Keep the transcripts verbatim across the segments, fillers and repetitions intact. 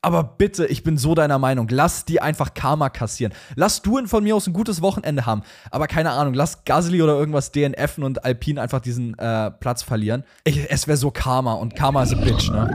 Aber bitte, ich bin so deiner Meinung, lass die einfach Karma kassieren. Lass du von mir aus ein gutes Wochenende haben. Aber keine Ahnung, lass Gasly oder irgendwas D N F'en und Alpine einfach diesen äh, Platz verlieren. Ich, es wäre so Karma und Karma ist a bitch, ne?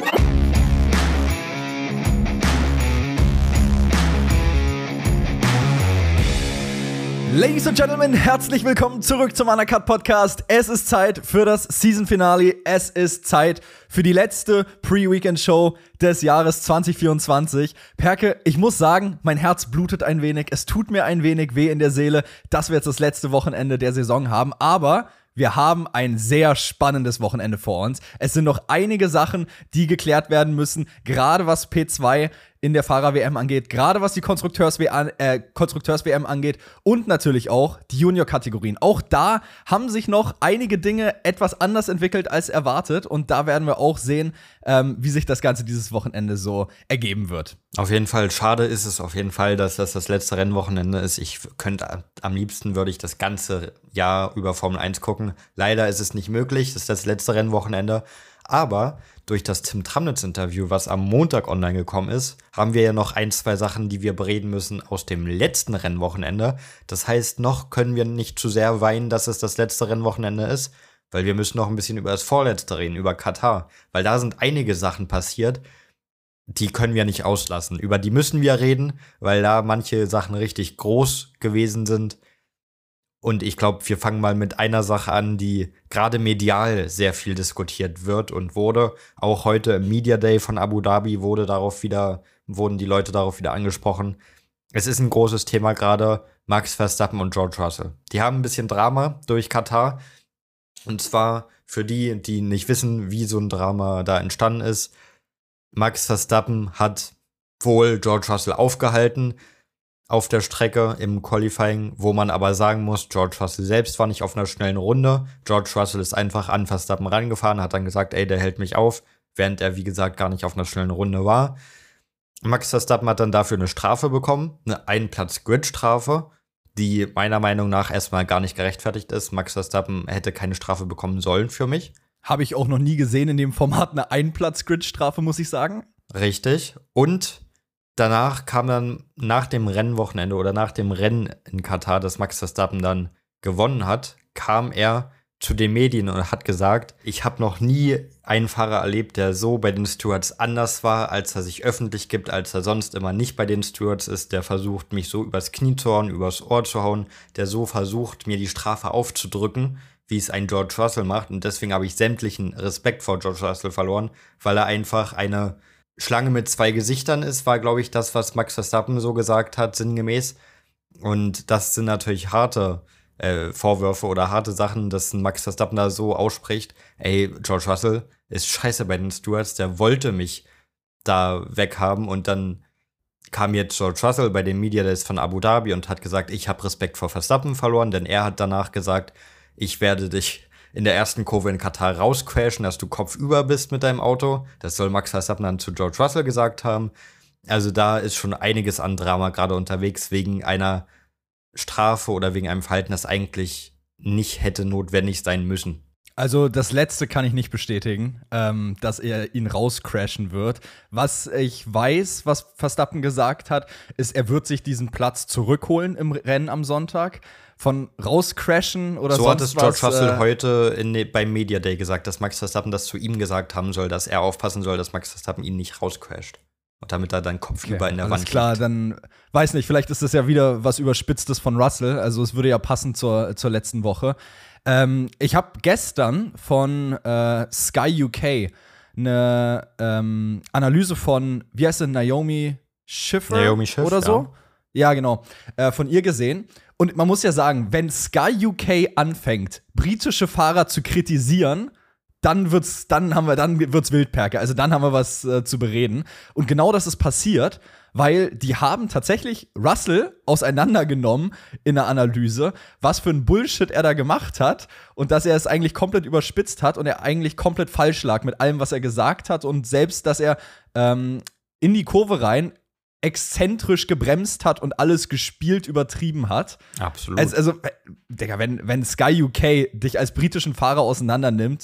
Ladies and Gentlemen, herzlich willkommen zurück zum Undercut Podcast. Es ist Zeit für das Season Finale. Es ist Zeit für die letzte Pre-Weekend-Show des Jahres zwanzig vierundzwanzig. Perke, ich muss sagen, mein Herz blutet ein wenig. Es tut mir ein wenig weh in der Seele, dass wir jetzt das letzte Wochenende der Saison haben. Aber wir haben ein sehr spannendes Wochenende vor uns. Es sind noch einige Sachen, die geklärt werden müssen, gerade was P zwei in der Fahrer-W M angeht, gerade was die Konstrukteurs-W M äh, Konstrukteurs-W M angeht und natürlich auch die Junior-Kategorien. Auch da haben sich noch einige Dinge etwas anders entwickelt als erwartet und da werden wir auch sehen, ähm, wie sich das Ganze dieses Wochenende so ergeben wird. Auf jeden Fall, schade ist es auf jeden Fall, dass das das letzte Rennwochenende ist. Ich könnte, am liebsten würde ich das ganze Jahr über Formel eins gucken. Leider ist es nicht möglich, das ist das letzte Rennwochenende. Aber durch das Tim Tramnitz-Interview, was am Montag online gekommen ist, haben wir ja noch ein, zwei Sachen, die wir bereden müssen aus dem letzten Rennwochenende. Das heißt, noch können wir nicht zu sehr weinen, dass es das letzte Rennwochenende ist, weil wir müssen noch ein bisschen über das vorletzte reden, über Katar. Weil da sind einige Sachen passiert, die können wir nicht auslassen. Über die müssen wir reden, weil da manche Sachen richtig groß gewesen sind. Und ich glaube, wir fangen mal mit einer Sache an, die gerade medial sehr viel diskutiert wird und wurde. Auch heute im Media Day von Abu Dhabi wurde darauf wieder, wurden die Leute darauf wieder angesprochen. Es ist ein großes Thema gerade, Max Verstappen und George Russell. Die haben ein bisschen Drama durch Katar. Und zwar für die, die nicht wissen, wie so ein Drama da entstanden ist. Max Verstappen hat wohl George Russell aufgehalten auf der Strecke im Qualifying, wo man aber sagen muss, George Russell selbst war nicht auf einer schnellen Runde. George Russell ist einfach an Verstappen rangefahren, hat dann gesagt, ey, der hält mich auf, während er, wie gesagt, gar nicht auf einer schnellen Runde war. Max Verstappen hat dann dafür eine Strafe bekommen, eine Ein-Platz-Grid-Strafe, die meiner Meinung nach erstmal gar nicht gerechtfertigt ist. Max Verstappen hätte keine Strafe bekommen sollen für mich. Habe ich auch noch nie gesehen in dem Format eine Ein-Platz-Grid-Strafe, muss ich sagen. Richtig. Und danach kam dann nach dem Rennwochenende oder nach dem Rennen in Katar, das Max Verstappen dann gewonnen hat, kam er zu den Medien und hat gesagt, ich habe noch nie einen Fahrer erlebt, der so bei den Stewards anders war, als er sich öffentlich gibt, als er sonst immer nicht bei den Stewards ist, der versucht, mich so übers Knie zu hauen, übers Ohr zu hauen, der so versucht, mir die Strafe aufzudrücken, wie es ein George Russell macht. Und deswegen habe ich sämtlichen Respekt vor George Russell verloren, weil er einfach eine Schlange mit zwei Gesichtern ist, war, glaube ich, das, was Max Verstappen so gesagt hat, sinngemäß. Und das sind natürlich harte äh, Vorwürfe oder harte Sachen, dass Max Verstappen da so ausspricht, ey, George Russell ist scheiße bei den Stewards, der wollte mich da weghaben. Und dann kam jetzt George Russell bei den Media Days von Abu Dhabi und hat gesagt, ich habe Respekt vor Verstappen verloren, denn er hat danach gesagt, ich werde dich in der ersten Kurve in Katar rauscrashen, dass du kopfüber bist mit deinem Auto. Das soll Max Verstappen dann zu George Russell gesagt haben. Also da ist schon einiges an Drama gerade unterwegs, wegen einer Strafe oder wegen einem Verhalten, das eigentlich nicht hätte notwendig sein müssen. Also das Letzte kann ich nicht bestätigen, ähm, dass er ihn rauscrashen wird. Was ich weiß, was Verstappen gesagt hat, ist, er wird sich diesen Platz zurückholen im Rennen am Sonntag. Von rauscrashen oder so sonst was. So hat es George Russell äh, heute in, beim Media Day gesagt, dass Max Verstappen das zu ihm gesagt haben soll, dass er aufpassen soll, dass Max Verstappen ihn nicht rauscrasht. Und damit er dann kopfüber okay, in der alles Wand klar, liegt. Dann weiß nicht, vielleicht ist das ja wieder was Überspitztes von Russell. Also es würde ja passen zur, zur letzten Woche. Ähm, ich habe gestern von äh, Sky U K eine ähm, Analyse von, wie heißt sie, Naomi Schiffer, Naomi Schiff, oder so? Ja, ja genau. Äh, von ihr gesehen. Und man muss ja sagen, wenn Sky U K anfängt, britische Fahrer zu kritisieren, dann wird's, dann haben wir, dann wird's Wildperke. Also dann haben wir was äh, zu bereden. Und genau das ist passiert, weil die haben tatsächlich Russell auseinandergenommen in der Analyse, was für ein Bullshit er da gemacht hat und dass er es eigentlich komplett überspitzt hat und er eigentlich komplett falsch lag mit allem, was er gesagt hat und selbst, dass er ähm, in die Kurve rein exzentrisch gebremst hat und alles gespielt übertrieben hat. Absolut. Also, also Digga, wenn, wenn Sky U K dich als britischen Fahrer auseinander nimmt,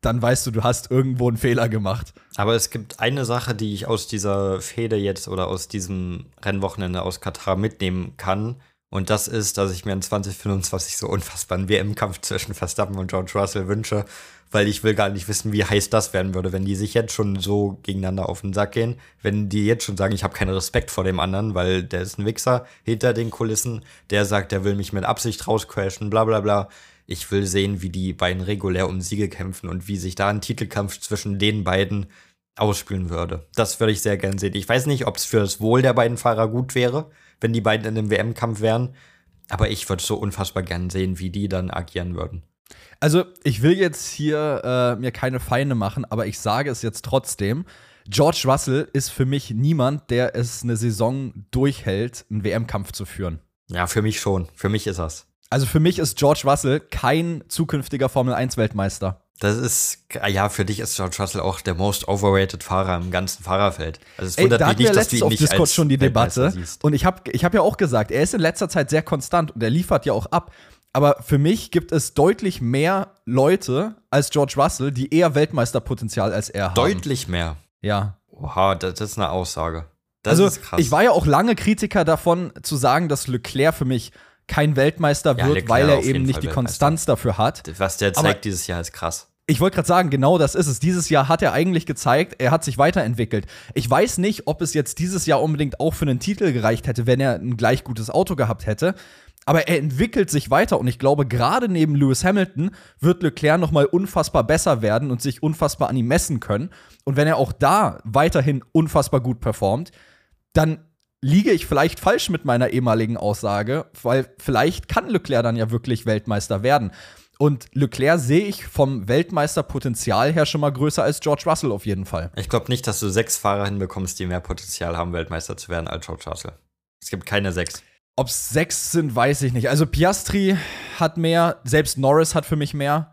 dann weißt du, du hast irgendwo einen Fehler gemacht. Aber es gibt eine Sache, die ich aus dieser Fehde jetzt oder aus diesem Rennwochenende aus Katar mitnehmen kann. Und das ist, dass ich mir in zwanzig fünfundzwanzig so unfassbar einen W M-Kampf zwischen Verstappen und George Russell wünsche, weil ich will gar nicht wissen, wie heiß das werden würde, wenn die sich jetzt schon so gegeneinander auf den Sack gehen, wenn die jetzt schon sagen, ich habe keinen Respekt vor dem anderen, weil der ist ein Wichser hinter den Kulissen, der sagt, der will mich mit Absicht rauscrashen, bla bla bla. Ich will sehen, wie die beiden regulär um Siege kämpfen und wie sich da ein Titelkampf zwischen den beiden ausspielen würde. Das würde ich sehr gern sehen. Ich weiß nicht, ob es für das Wohl der beiden Fahrer gut wäre, wenn die beiden in einem W M-Kampf wären, aber ich würde so unfassbar gern sehen, wie die dann agieren würden. Also, ich will jetzt hier äh, mir keine Feinde machen, aber ich sage es jetzt trotzdem. George Russell ist für mich niemand, der es eine Saison durchhält, einen W M-Kampf zu führen. Ja, für mich schon. Für mich ist das. Also für mich ist George Russell kein zukünftiger Formel eins Weltmeister. Das ist, ja, für dich ist George Russell auch der most overrated Fahrer im ganzen Fahrerfeld. Also es Ey, wundert da mich hatten wir nicht, dass du letztens ihn auf nicht Discord als schon die Weltmeister Debatte. siehst. Und ich habe ich hab ja auch gesagt, er ist in letzter Zeit sehr konstant und er liefert ja auch ab. Aber für mich gibt es deutlich mehr Leute als George Russell, die eher Weltmeisterpotenzial als er haben. Deutlich mehr? Ja. Oha, das, das ist eine Aussage. Das also ist krass. Ich war ja auch lange Kritiker davon, zu sagen, dass Leclerc für mich kein Weltmeister Ja, wird, Leclerc weil er auf eben jeden nicht Fall die Weltmeister. Konstanz dafür hat. Was der Aber zeigt dieses Jahr ist krass. Ich wollte gerade sagen, genau das ist es. Dieses Jahr hat er eigentlich gezeigt, er hat sich weiterentwickelt. Ich weiß nicht, ob es jetzt dieses Jahr unbedingt auch für einen Titel gereicht hätte, wenn er ein gleich gutes Auto gehabt hätte. Aber er entwickelt sich weiter und ich glaube, gerade neben Lewis Hamilton wird Leclerc noch mal unfassbar besser werden und sich unfassbar an ihm messen können. Und wenn er auch da weiterhin unfassbar gut performt, dann liege ich vielleicht falsch mit meiner ehemaligen Aussage, weil vielleicht kann Leclerc dann ja wirklich Weltmeister werden. Und Leclerc sehe ich vom Weltmeisterpotenzial her schon mal größer als George Russell auf jeden Fall. Ich glaube nicht, dass du sechs Fahrer hinbekommst, die mehr Potenzial haben, Weltmeister zu werden als George Russell. Es gibt keine sechs. Ob es sechs sind, weiß ich nicht. Also Piastri hat mehr, selbst Norris hat für mich mehr.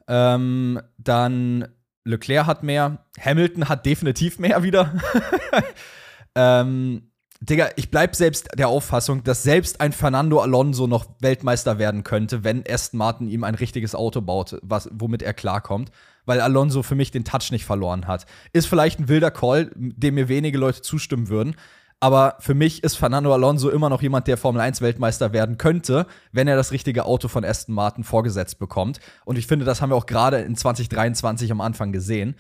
Ähm, dann Leclerc hat mehr. Hamilton hat definitiv mehr wieder. ähm, Digga, ich bleib selbst der Auffassung, dass selbst ein Fernando Alonso noch Weltmeister werden könnte, wenn Aston Martin ihm ein richtiges Auto baut, was, womit er klarkommt. Weil Alonso für mich den Touch nicht verloren hat. Ist vielleicht ein wilder Call, dem mir wenige Leute zustimmen würden. Aber für mich ist Fernando Alonso immer noch jemand, der Formel eins Weltmeister werden könnte, wenn er das richtige Auto von Aston Martin vorgesetzt bekommt. Und ich finde, das haben wir auch gerade in zwanzig dreiundzwanzig am Anfang gesehen.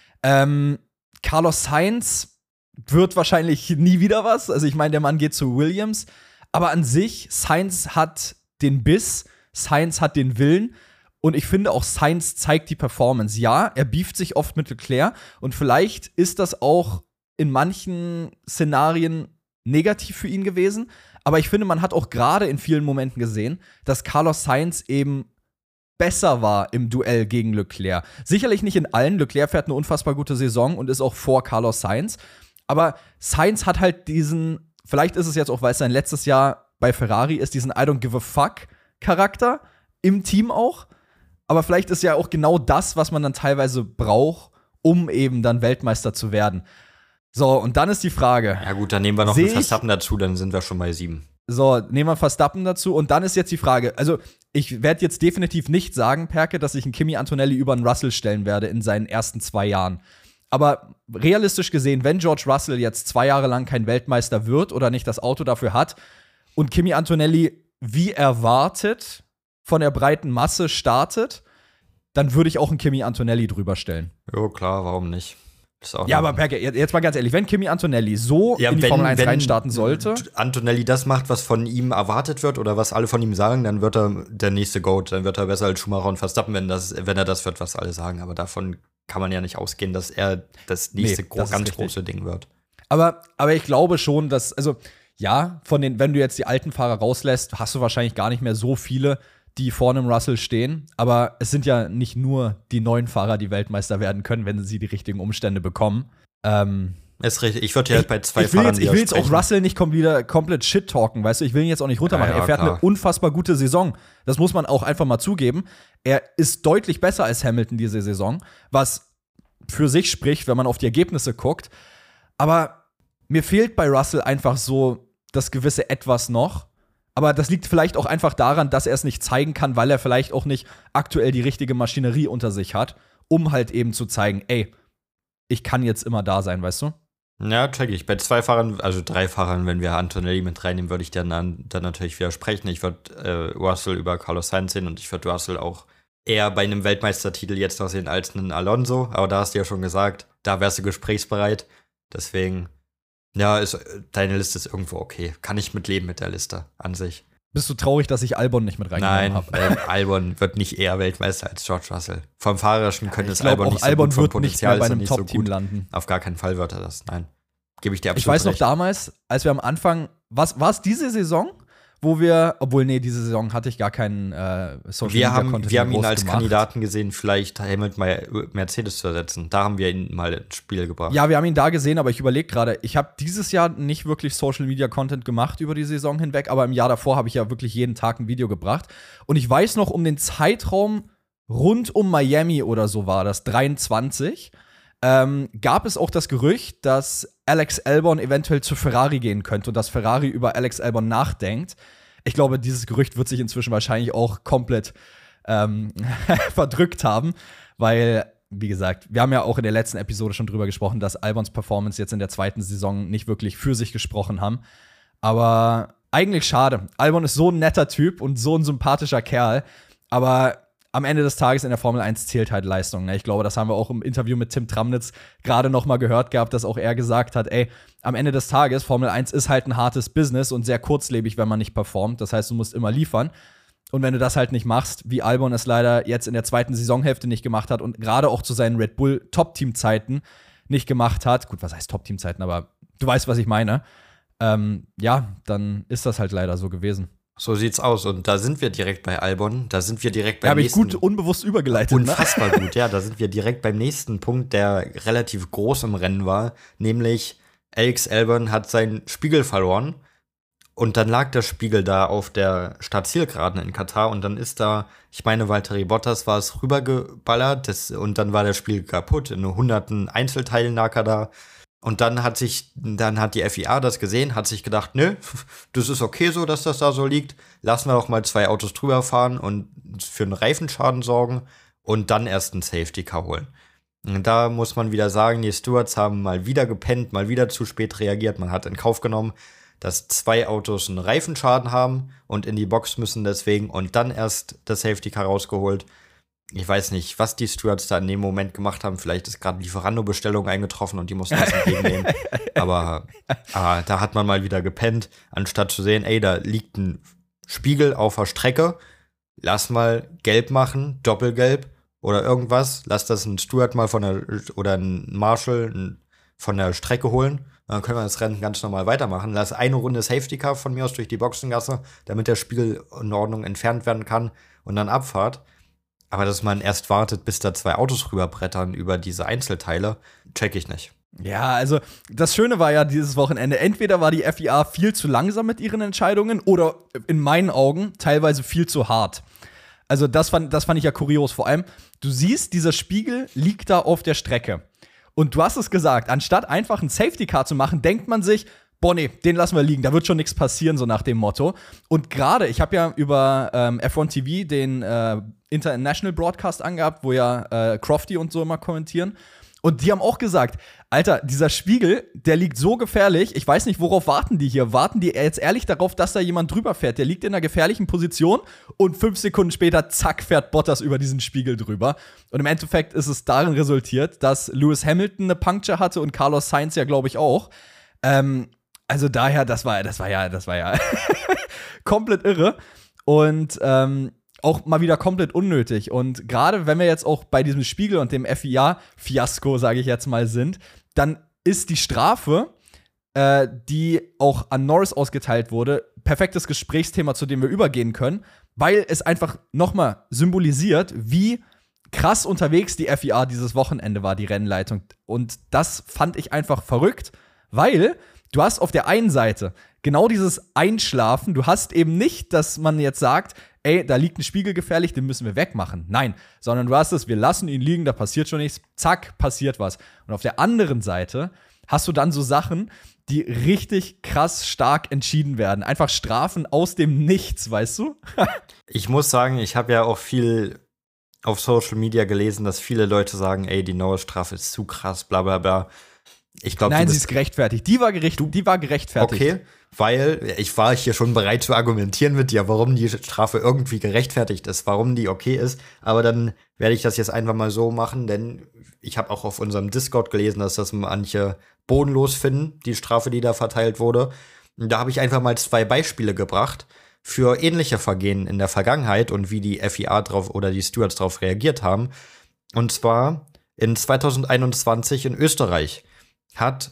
Ähm, Carlos Sainz wird wahrscheinlich nie wieder was. Also ich meine, der Mann geht zu Williams. Aber an sich, Sainz hat den Biss, Sainz hat den Willen. Und ich finde auch, Sainz zeigt die Performance. Ja, er beeft sich oft mit Leclerc. Und vielleicht ist das auch in manchen Szenarien negativ für ihn gewesen. Aber ich finde, man hat auch gerade in vielen Momenten gesehen, dass Carlos Sainz eben besser war im Duell gegen Leclerc. Sicherlich nicht in allen. Leclerc fährt eine unfassbar gute Saison und ist auch vor Carlos Sainz. Aber Sainz hat halt diesen, vielleicht ist es jetzt auch, weil es sein letztes Jahr bei Ferrari ist, diesen I don't give a fuck Charakter im Team auch. Aber vielleicht ist ja auch genau das, was man dann teilweise braucht, um eben dann Weltmeister zu werden. So, und dann ist die Frage. Ja gut, dann nehmen wir noch Seh einen ich- Verstappen dazu, dann sind wir schon bei sieben. So, nehmen wir Verstappen dazu. Und dann ist jetzt die Frage, also ich werde jetzt definitiv nicht sagen, Perke, dass ich einen Kimi Antonelli über einen Russell stellen werde in seinen ersten zwei Jahren. Aber realistisch gesehen, wenn George Russell jetzt zwei Jahre lang kein Weltmeister wird oder nicht das Auto dafür hat und Kimi Antonelli wie erwartet von der breiten Masse startet, dann würde ich auch einen Kimi Antonelli drüber stellen. Jo, klar, warum nicht? Ist auch Ja, noch- aber Perke, jetzt mal ganz ehrlich, wenn Kimi Antonelli so Ja, in die wenn- Formel eins wenn reinstarten sollte, Antonelli das macht, was von ihm erwartet wird oder was alle von ihm sagen, dann wird er der nächste Goat. Dann wird er besser als Schumacher und Verstappen, wenn, das, wenn er das wird, was alle sagen. Aber davon kann man ja nicht ausgehen, dass er das nächste Nee, gro- das ist ganz richtig. große Ding wird. Aber, aber ich glaube schon, dass, also ja, von den, wenn du jetzt die alten Fahrer rauslässt, hast du wahrscheinlich gar nicht mehr so viele, die vorne im Russell stehen. Aber es sind ja nicht nur die neuen Fahrer, die Weltmeister werden können, wenn sie die richtigen Umstände bekommen. Ähm, Ist richtig. Ich würde ja bei zwei ich will Fahrern jetzt, ich will jetzt auch widersprechen. Russell nicht kom wieder komplett shit talken, weißt du? Ich will ihn jetzt auch nicht runtermachen. Ja, ja, er fährt klar. eine unfassbar gute Saison. Das muss man auch einfach mal zugeben. Er ist deutlich besser als Hamilton diese Saison, was für sich spricht, wenn man auf die Ergebnisse guckt. Aber mir fehlt bei Russell einfach so das gewisse Etwas noch. Aber das liegt vielleicht auch einfach daran, dass er es nicht zeigen kann, weil er vielleicht auch nicht aktuell die richtige Maschinerie unter sich hat, um halt eben zu zeigen, ey, ich kann jetzt immer da sein, weißt du? Ja, check ich. Bei zwei Fahrern, also drei Fahrern, wenn wir Antonelli mit reinnehmen, würde ich dann, dann natürlich widersprechen. Ich würde äh, Russell über Carlos Sainz sehen und ich würde Russell auch eher bei einem Weltmeistertitel jetzt noch sehen als einen Alonso. Aber da hast du ja schon gesagt, da wärst du gesprächsbereit. Deswegen, ja, ist, deine Liste ist irgendwo okay. Kann ich mitleben mit der Liste an sich. Bist du traurig, dass ich Albon nicht mit reingenommen habe? Nein, äh, Albon wird nicht eher Weltmeister als George Russell. Vom Fahrerischen könnte es glaub, Albon nicht so Albon gut, vom wird Potenzial nicht mehr bei ist er einem nicht so Top-Team gut. landen. Auf gar keinen Fall wird er das, nein. Gebe ich dir absolut Ich weiß noch recht. damals, als wir am Anfang, was war es diese Saison, wo wir, obwohl, nee, diese Saison hatte ich gar keinen äh, Social Wir Media haben, Content wir haben mehr ihn groß als gemacht. Kandidaten gesehen, vielleicht Hamilton bei Mercedes zu ersetzen. Da haben wir ihn mal ins Spiel gebracht. Ja, wir haben ihn da gesehen, aber ich überlege gerade, ich habe dieses Jahr nicht wirklich Social Media Content gemacht über die Saison hinweg, aber im Jahr davor habe ich ja wirklich jeden Tag ein Video gebracht. Und ich weiß noch, um den Zeitraum rund um Miami oder so war das, dreiundzwanzig, ähm, gab es auch das Gerücht, dass Alex Albon eventuell zu Ferrari gehen könnte und dass Ferrari über Alex Albon nachdenkt. Ich glaube, dieses Gerücht wird sich inzwischen wahrscheinlich auch komplett ähm, verdrückt haben, weil, wie gesagt, wir haben ja auch in der letzten Episode schon drüber gesprochen, dass Albons Performance jetzt in der zweiten Saison nicht wirklich für sich gesprochen haben. Aber eigentlich schade. Albon ist so ein netter Typ und so ein sympathischer Kerl, aber am Ende des Tages in der Formel eins zählt halt Leistung. Ne? Ich glaube, das haben wir auch im Interview mit Tim Tramnitz gerade noch mal gehört gehabt, dass auch er gesagt hat, ey, am Ende des Tages, Formel eins ist halt ein hartes Business und sehr kurzlebig, wenn man nicht performt. Das heißt, du musst immer liefern. Und wenn du das halt nicht machst, wie Albon es leider jetzt in der zweiten Saisonhälfte nicht gemacht hat und gerade auch zu seinen Red Bull Top-Team-Zeiten nicht gemacht hat, gut, was heißt Top-Team-Zeiten, aber du weißt, was ich meine, ähm, ja, dann ist das halt leider so gewesen. So sieht's aus. Und da sind wir direkt bei Albon. Da sind wir direkt beim Ja, habe ich nächsten. gut unbewusst übergeleitet. Unfassbar ne? gut, ja. Da sind wir direkt beim nächsten Punkt, der relativ groß im Rennen war. Nämlich Alex Albon hat seinen Spiegel verloren. Und dann lag der Spiegel da auf der Startzielgeraden in Katar. Und dann ist da, ich meine, Valtteri Bottas war es rübergeballert. Das, und dann war der Spiegel kaputt. In hunderten Einzelteilen lag er da. Und dann hat sich, dann hat die F I A das gesehen, hat sich gedacht, nö, das ist okay so, dass das da so liegt. Lassen wir doch mal zwei Autos drüber fahren und für einen Reifenschaden sorgen und dann erst einen Safety Car holen. Und da muss man wieder sagen, die Stewards haben mal wieder gepennt, mal wieder zu spät reagiert. Man hat in Kauf genommen, dass zwei Autos einen Reifenschaden haben und in die Box müssen deswegen und dann erst das Safety Car rausgeholt. Ich weiß nicht, was die Stewards da in dem Moment gemacht haben. Vielleicht ist gerade Lieferando-Bestellung eingetroffen und die mussten das entgegennehmen. aber, aber da hat man mal wieder gepennt, anstatt zu sehen, ey, da liegt ein Spiegel auf der Strecke. Lass mal gelb machen, doppelgelb oder irgendwas. Lass das ein Steward mal von der oder ein Marshall von der Strecke holen. Dann können wir das Rennen ganz normal weitermachen. Lass eine Runde Safety Car von mir aus durch die Boxengasse, damit der Spiegel in Ordnung entfernt werden kann und dann Abfahrt. Aber dass man erst wartet, bis da zwei Autos rüberbrettern über diese Einzelteile, check ich nicht. Ja, also das Schöne war ja dieses Wochenende, entweder war die F I A viel zu langsam mit ihren Entscheidungen oder in meinen Augen teilweise viel zu hart. Also das fand, das fand ich ja kurios. Vor allem, du siehst, dieser Spiegel liegt da auf der Strecke. Und du hast es gesagt, anstatt einfach ein Safety Car zu machen, denkt man sich, boah, nee, den lassen wir liegen, da wird schon nichts passieren, so nach dem Motto. Und gerade, ich habe ja über ähm, F eins T V den äh, International Broadcast angehabt, wo ja äh, Crofty und so immer kommentieren. Und die haben auch gesagt, Alter, dieser Spiegel, der liegt so gefährlich, ich weiß nicht, worauf warten die hier? Warten die jetzt ehrlich darauf, dass da jemand drüber fährt? Der liegt in einer gefährlichen Position und fünf Sekunden später, zack, fährt Bottas über diesen Spiegel drüber. Und im Endeffekt ist es darin resultiert, dass Lewis Hamilton eine Puncture hatte und Carlos Sainz ja, glaube ich, auch. Ähm, also daher, das war, das war ja, das war ja komplett irre. Und ähm, auch mal wieder komplett unnötig. Und gerade wenn wir jetzt auch bei diesem Spiegel und dem F I A-Fiasko, sage ich jetzt mal, sind, dann ist die Strafe, äh, die auch an Norris ausgeteilt wurde, perfektes Gesprächsthema, zu dem wir übergehen können, weil es einfach nochmal symbolisiert, wie krass unterwegs die F I A dieses Wochenende war, die Rennleitung. Und das fand ich einfach verrückt, weil du hast auf der einen Seite genau dieses Einschlafen. Du hast eben nicht, dass man jetzt sagt, ey, da liegt ein Spiegel gefährlich, den müssen wir wegmachen. Nein, sondern du hast es, wir lassen ihn liegen, da passiert schon nichts. Zack, passiert was. Und auf der anderen Seite hast du dann so Sachen, die richtig krass stark entschieden werden. Einfach Strafen aus dem Nichts, weißt du? Ich muss sagen, ich habe ja auch viel auf Social Media gelesen, dass viele Leute sagen, ey, die Norris-Strafe ist zu krass, bla bla bla. Ich glaub, Nein, sie ist gerechtfertigt. Die war, gerecht, die war gerechtfertigt. Okay, weil ich war hier schon bereit zu argumentieren mit dir, warum die Strafe irgendwie gerechtfertigt ist, warum die okay ist. Aber dann werde ich das jetzt einfach mal so machen, denn ich habe auch auf unserem Discord gelesen, dass das manche bodenlos finden, die Strafe, die da verteilt wurde. Und da habe ich einfach mal zwei Beispiele gebracht für ähnliche Vergehen in der Vergangenheit und wie die F I A drauf oder die Stewards drauf reagiert haben. Und zwar in zwanzig einundzwanzig in Österreich hat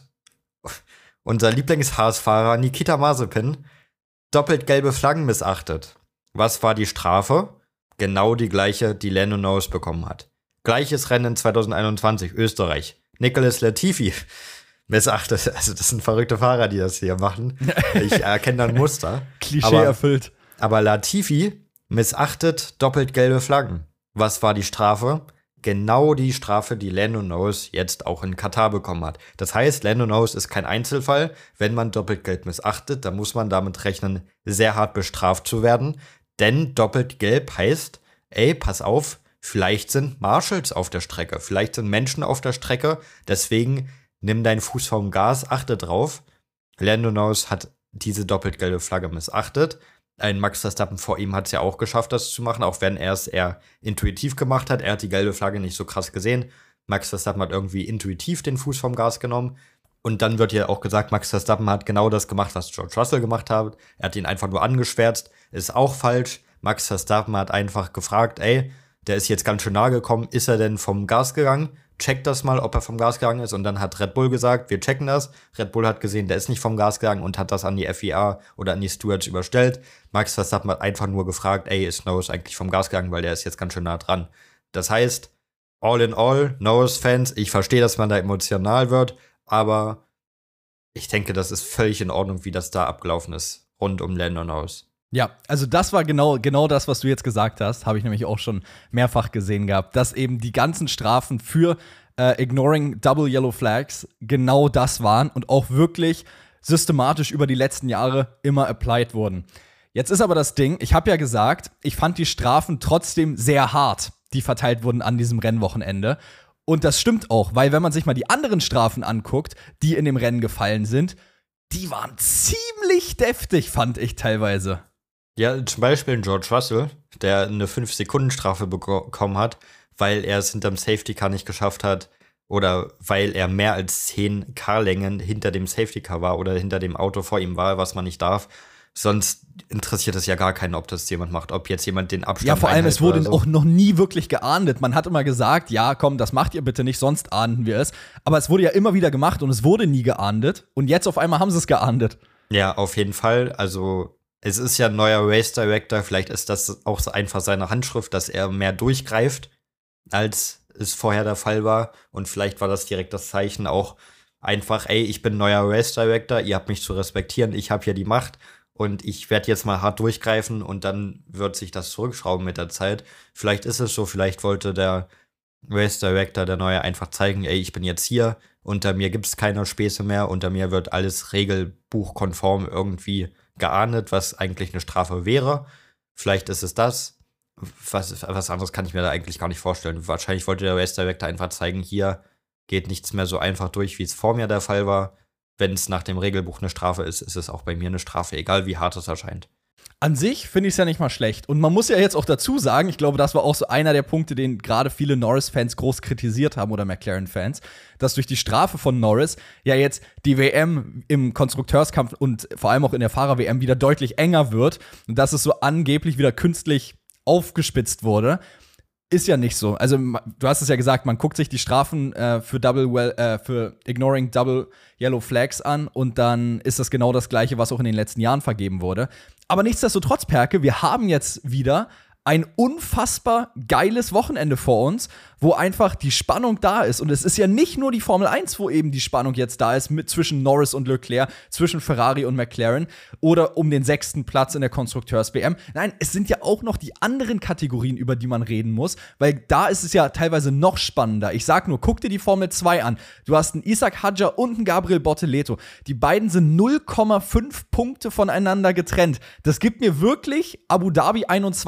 unser Lieblings-H S-Fahrer Nikita Mazepin doppelt gelbe Flaggen missachtet. Was war die Strafe? Genau die gleiche, die Lando Norris bekommen hat. Gleiches Rennen zwanzig einundzwanzig, Österreich. Nicolas Latifi missachtet. Also das sind verrückte Fahrer, die das hier machen. Ich erkenne da ein Muster. Klischee aber, erfüllt. Aber Latifi missachtet doppelt gelbe Flaggen. Was war die Strafe? Genau die Strafe, die Lando Norris jetzt auch in Katar bekommen hat. Das heißt, Lando Norris ist kein Einzelfall. Wenn man doppelt gelb missachtet, dann muss man damit rechnen, sehr hart bestraft zu werden. Denn doppelt gelb heißt, ey, pass auf, vielleicht sind Marshals auf der Strecke, vielleicht sind Menschen auf der Strecke, deswegen nimm deinen Fuß vom Gas, achte drauf. Lando Norris hat diese doppelt gelbe Flagge missachtet. Ein Max Verstappen vor ihm hat es ja auch geschafft, das zu machen, auch wenn er es eher intuitiv gemacht hat. Er hat die gelbe Flagge nicht so krass gesehen. Max Verstappen hat irgendwie intuitiv den Fuß vom Gas genommen. Und dann wird ja auch gesagt, Max Verstappen hat genau das gemacht, was George Russell gemacht hat. Er hat ihn einfach nur angeschwärzt. Ist auch falsch. Max Verstappen hat einfach gefragt, ey, der ist jetzt ganz schön nahe gekommen. Ist er denn vom Gas gegangen? Checkt das mal, ob er vom Gas gegangen ist. Und dann hat Red Bull gesagt, wir checken das. Red Bull hat gesehen, der ist nicht vom Gas gegangen und hat das an die F I A oder an die Stewards überstellt. Max Verstappen hat einfach nur gefragt, ey, ist Norris eigentlich vom Gas gegangen, weil der ist jetzt ganz schön nah dran. Das heißt, all in all, Norris-Fans, ich verstehe, dass man da emotional wird, aber ich denke, das ist völlig in Ordnung, wie das da abgelaufen ist, rund um Lando Norris. Ja, also das war genau, genau das, was du jetzt gesagt hast, habe ich nämlich auch schon mehrfach gesehen gehabt, dass eben die ganzen Strafen für äh, Ignoring Double Yellow Flags genau das waren und auch wirklich systematisch über die letzten Jahre immer applied wurden. Jetzt ist aber das Ding, ich habe ja gesagt, ich fand die Strafen trotzdem sehr hart, die verteilt wurden an diesem Rennwochenende. Und das stimmt auch, weil wenn man sich mal die anderen Strafen anguckt, die in dem Rennen gefallen sind, die waren ziemlich deftig, fand ich teilweise. Ja, zum Beispiel George Russell, der eine fünf Sekunden Strafe bekommen hat, weil er es hinterm Safety Car nicht geschafft hat oder weil er mehr als zehn Car-Längen hinter dem Safety Car war oder hinter dem Auto vor ihm war, was man nicht darf. Sonst interessiert es ja gar keinen, ob das jemand macht, ob jetzt jemand den Abstand Ja, vor allem, es wurde so. auch noch nie wirklich geahndet. Man hat immer gesagt, ja, komm, das macht ihr bitte nicht, sonst ahnden wir es. Aber es wurde ja immer wieder gemacht und es wurde nie geahndet. Und jetzt auf einmal haben sie es geahndet. Ja, auf jeden Fall. Also es ist ja ein neuer Race Director, vielleicht ist das auch einfach seine Handschrift, dass er mehr durchgreift, als es vorher der Fall war. Und vielleicht war das direkt das Zeichen auch einfach, ey, ich bin neuer Race Director, ihr habt mich zu respektieren, ich habe hier die Macht und ich werde jetzt mal hart durchgreifen und dann wird sich das zurückschrauben mit der Zeit. Vielleicht ist es so, vielleicht wollte der Race Director, der Neue, einfach zeigen, ey, ich bin jetzt hier, unter mir gibt es keine Späße mehr, unter mir wird alles regelbuchkonform irgendwie geahndet, was eigentlich eine Strafe wäre. Vielleicht ist es das. Was, was anderes kann ich mir da eigentlich gar nicht vorstellen. Wahrscheinlich wollte der Race Director einfach zeigen, hier geht nichts mehr so einfach durch, wie es vor mir der Fall war. Wenn es nach dem Regelbuch eine Strafe ist, ist es auch bei mir eine Strafe, egal wie hart es erscheint. An sich finde ich es ja nicht mal schlecht. Und man muss ja jetzt auch dazu sagen, ich glaube, das war auch so einer der Punkte, den gerade viele Norris-Fans groß kritisiert haben oder McLaren-Fans, dass durch die Strafe von Norris ja jetzt die W M im Konstrukteurskampf und vor allem auch in der Fahrer-W M wieder deutlich enger wird und dass es so angeblich wieder künstlich aufgespitzt wurde. Ist ja nicht so. Also, du hast es ja gesagt, man guckt sich die Strafen äh, für Double well, äh, für Ignoring Double Yellow Flags an und dann ist das genau das Gleiche, was auch in den letzten Jahren vergeben wurde. Aber nichtsdestotrotz, Perke, wir haben jetzt wieder ein unfassbar geiles Wochenende vor uns, wo einfach die Spannung da ist. Und es ist ja nicht nur die Formel eins, wo eben die Spannung jetzt da ist, mit zwischen Norris und Leclerc, zwischen Ferrari und McLaren oder um den sechsten Platz in der Konstrukteurs-W M. Nein, es sind ja auch noch die anderen Kategorien, über die man reden muss, weil da ist es ja teilweise noch spannender. Ich sag nur, guck dir die Formel zwei an. Du hast einen Isaac Hadjar und einen Gabriel Bortoleto. Die beiden sind null Komma fünf Punkte voneinander getrennt. Das gibt mir wirklich Abu Dhabi einundzwanzig Vibes.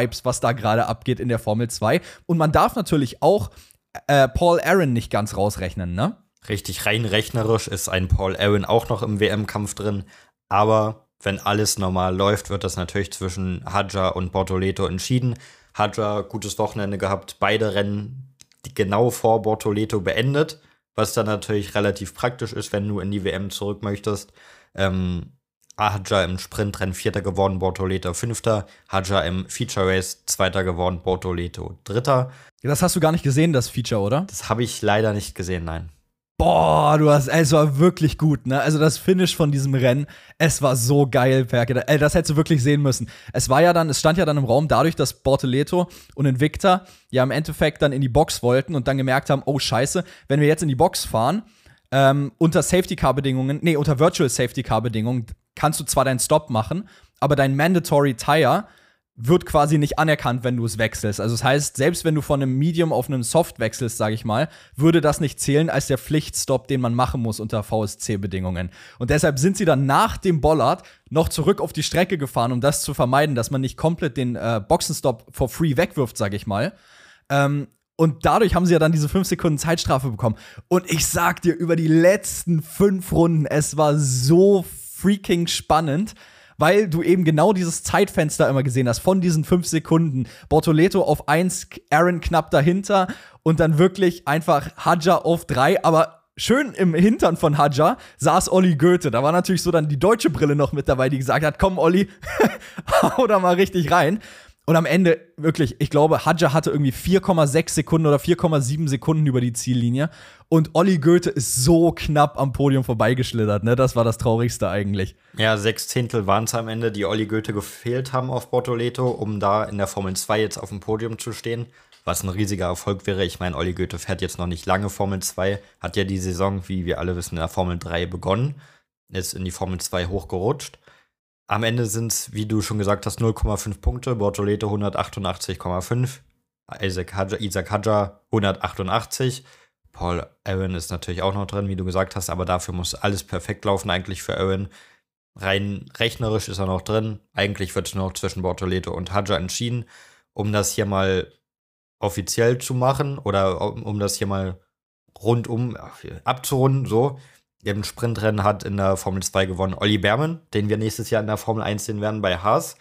Vibes, was da gerade abgeht in der Formel zwei. Und man darf natürlich auch äh, Paul Aaron nicht ganz rausrechnen, ne? Richtig, rein rechnerisch ist ein Paul Aaron auch noch im W M-Kampf drin. Aber wenn alles normal läuft, wird das natürlich zwischen Hadjar und Bortoleto entschieden. Hadjar, gutes Wochenende gehabt, beide Rennen genau vor Bortoleto beendet, was dann natürlich relativ praktisch ist, wenn du in die W M zurück möchtest. Ähm, Hadjar im Sprintrennen Vierter geworden, Bortoleto Fünfter. Hadjar im Feature Race Zweiter geworden, Bortoleto Dritter. Das hast du gar nicht gesehen, das Feature, oder? Das habe ich leider nicht gesehen, nein. Boah, du hast, es war wirklich gut, ne? Also das Finish von diesem Rennen, es war so geil, Perke. Ey, das hättest du wirklich sehen müssen. Es war ja dann, es stand ja dann im Raum dadurch, dass Bortoleto und Invicta ja im Endeffekt dann in die Box wollten und dann gemerkt haben, oh scheiße, wenn wir jetzt in die Box fahren, ähm, unter Safety-Car-Bedingungen, nee, unter Virtual Safety-Car-Bedingungen kannst du zwar deinen Stop machen, aber dein Mandatory Tire wird quasi nicht anerkannt, wenn du es wechselst. Also das heißt, selbst wenn du von einem Medium auf einem Soft wechselst, sage ich mal, würde das nicht zählen als der Pflichtstop, den man machen muss unter V S C-Bedingungen. Und deshalb sind sie dann nach dem Bollard noch zurück auf die Strecke gefahren, um das zu vermeiden, dass man nicht komplett den äh, Boxenstopp for free wegwirft, sage ich mal. Ähm, und dadurch haben sie ja dann diese fünf Sekunden Zeitstrafe bekommen. Und ich sag dir, über die letzten fünf Runden, es war so freaking spannend, weil du eben genau dieses Zeitfenster immer gesehen hast, von diesen fünf Sekunden. Bortoleto auf eins, Aaron knapp dahinter und dann wirklich einfach Hadjar auf drei, aber schön im Hintern von Hadjar saß Olli Goethe. Da war natürlich so dann die deutsche Brille noch mit dabei, die gesagt hat, komm Olli, hau da mal richtig rein. Und am Ende, wirklich, ich glaube, Hadjar hatte irgendwie vier Komma sechs Sekunden oder vier Komma sieben Sekunden über die Ziellinie. Und Olli Goethe ist so knapp am Podium vorbeigeschlittert, ne? Das war das Traurigste eigentlich. Ja, sechs Zehntel waren es am Ende, die Olli Goethe gefehlt haben auf Bortoleto, um da in der Formel zwei jetzt auf dem Podium zu stehen. Was ein riesiger Erfolg wäre. Ich meine, Olli Goethe fährt jetzt noch nicht lange Formel zwei, hat ja die Saison, wie wir alle wissen, in der Formel drei begonnen, ist in die Formel zwei hochgerutscht. Am Ende sind es, wie du schon gesagt hast, null Komma fünf Punkte. Bortoleto hundertachtundachtzig Komma fünf. Isaac Hadjar, Isaac Hadjar hundertachtundachtzig. Paul Aaron ist natürlich auch noch drin, wie du gesagt hast, aber dafür muss alles perfekt laufen eigentlich für Aaron. Rein rechnerisch ist er noch drin. Eigentlich wird es noch zwischen Bortoleto und Hadjar entschieden. Um das hier mal offiziell zu machen oder um, um das hier mal rundum abzurunden, so. Im Sprintrennen hat in der Formel zwei gewonnen Olli Bearman, den wir nächstes Jahr in der Formel eins sehen werden bei Haas.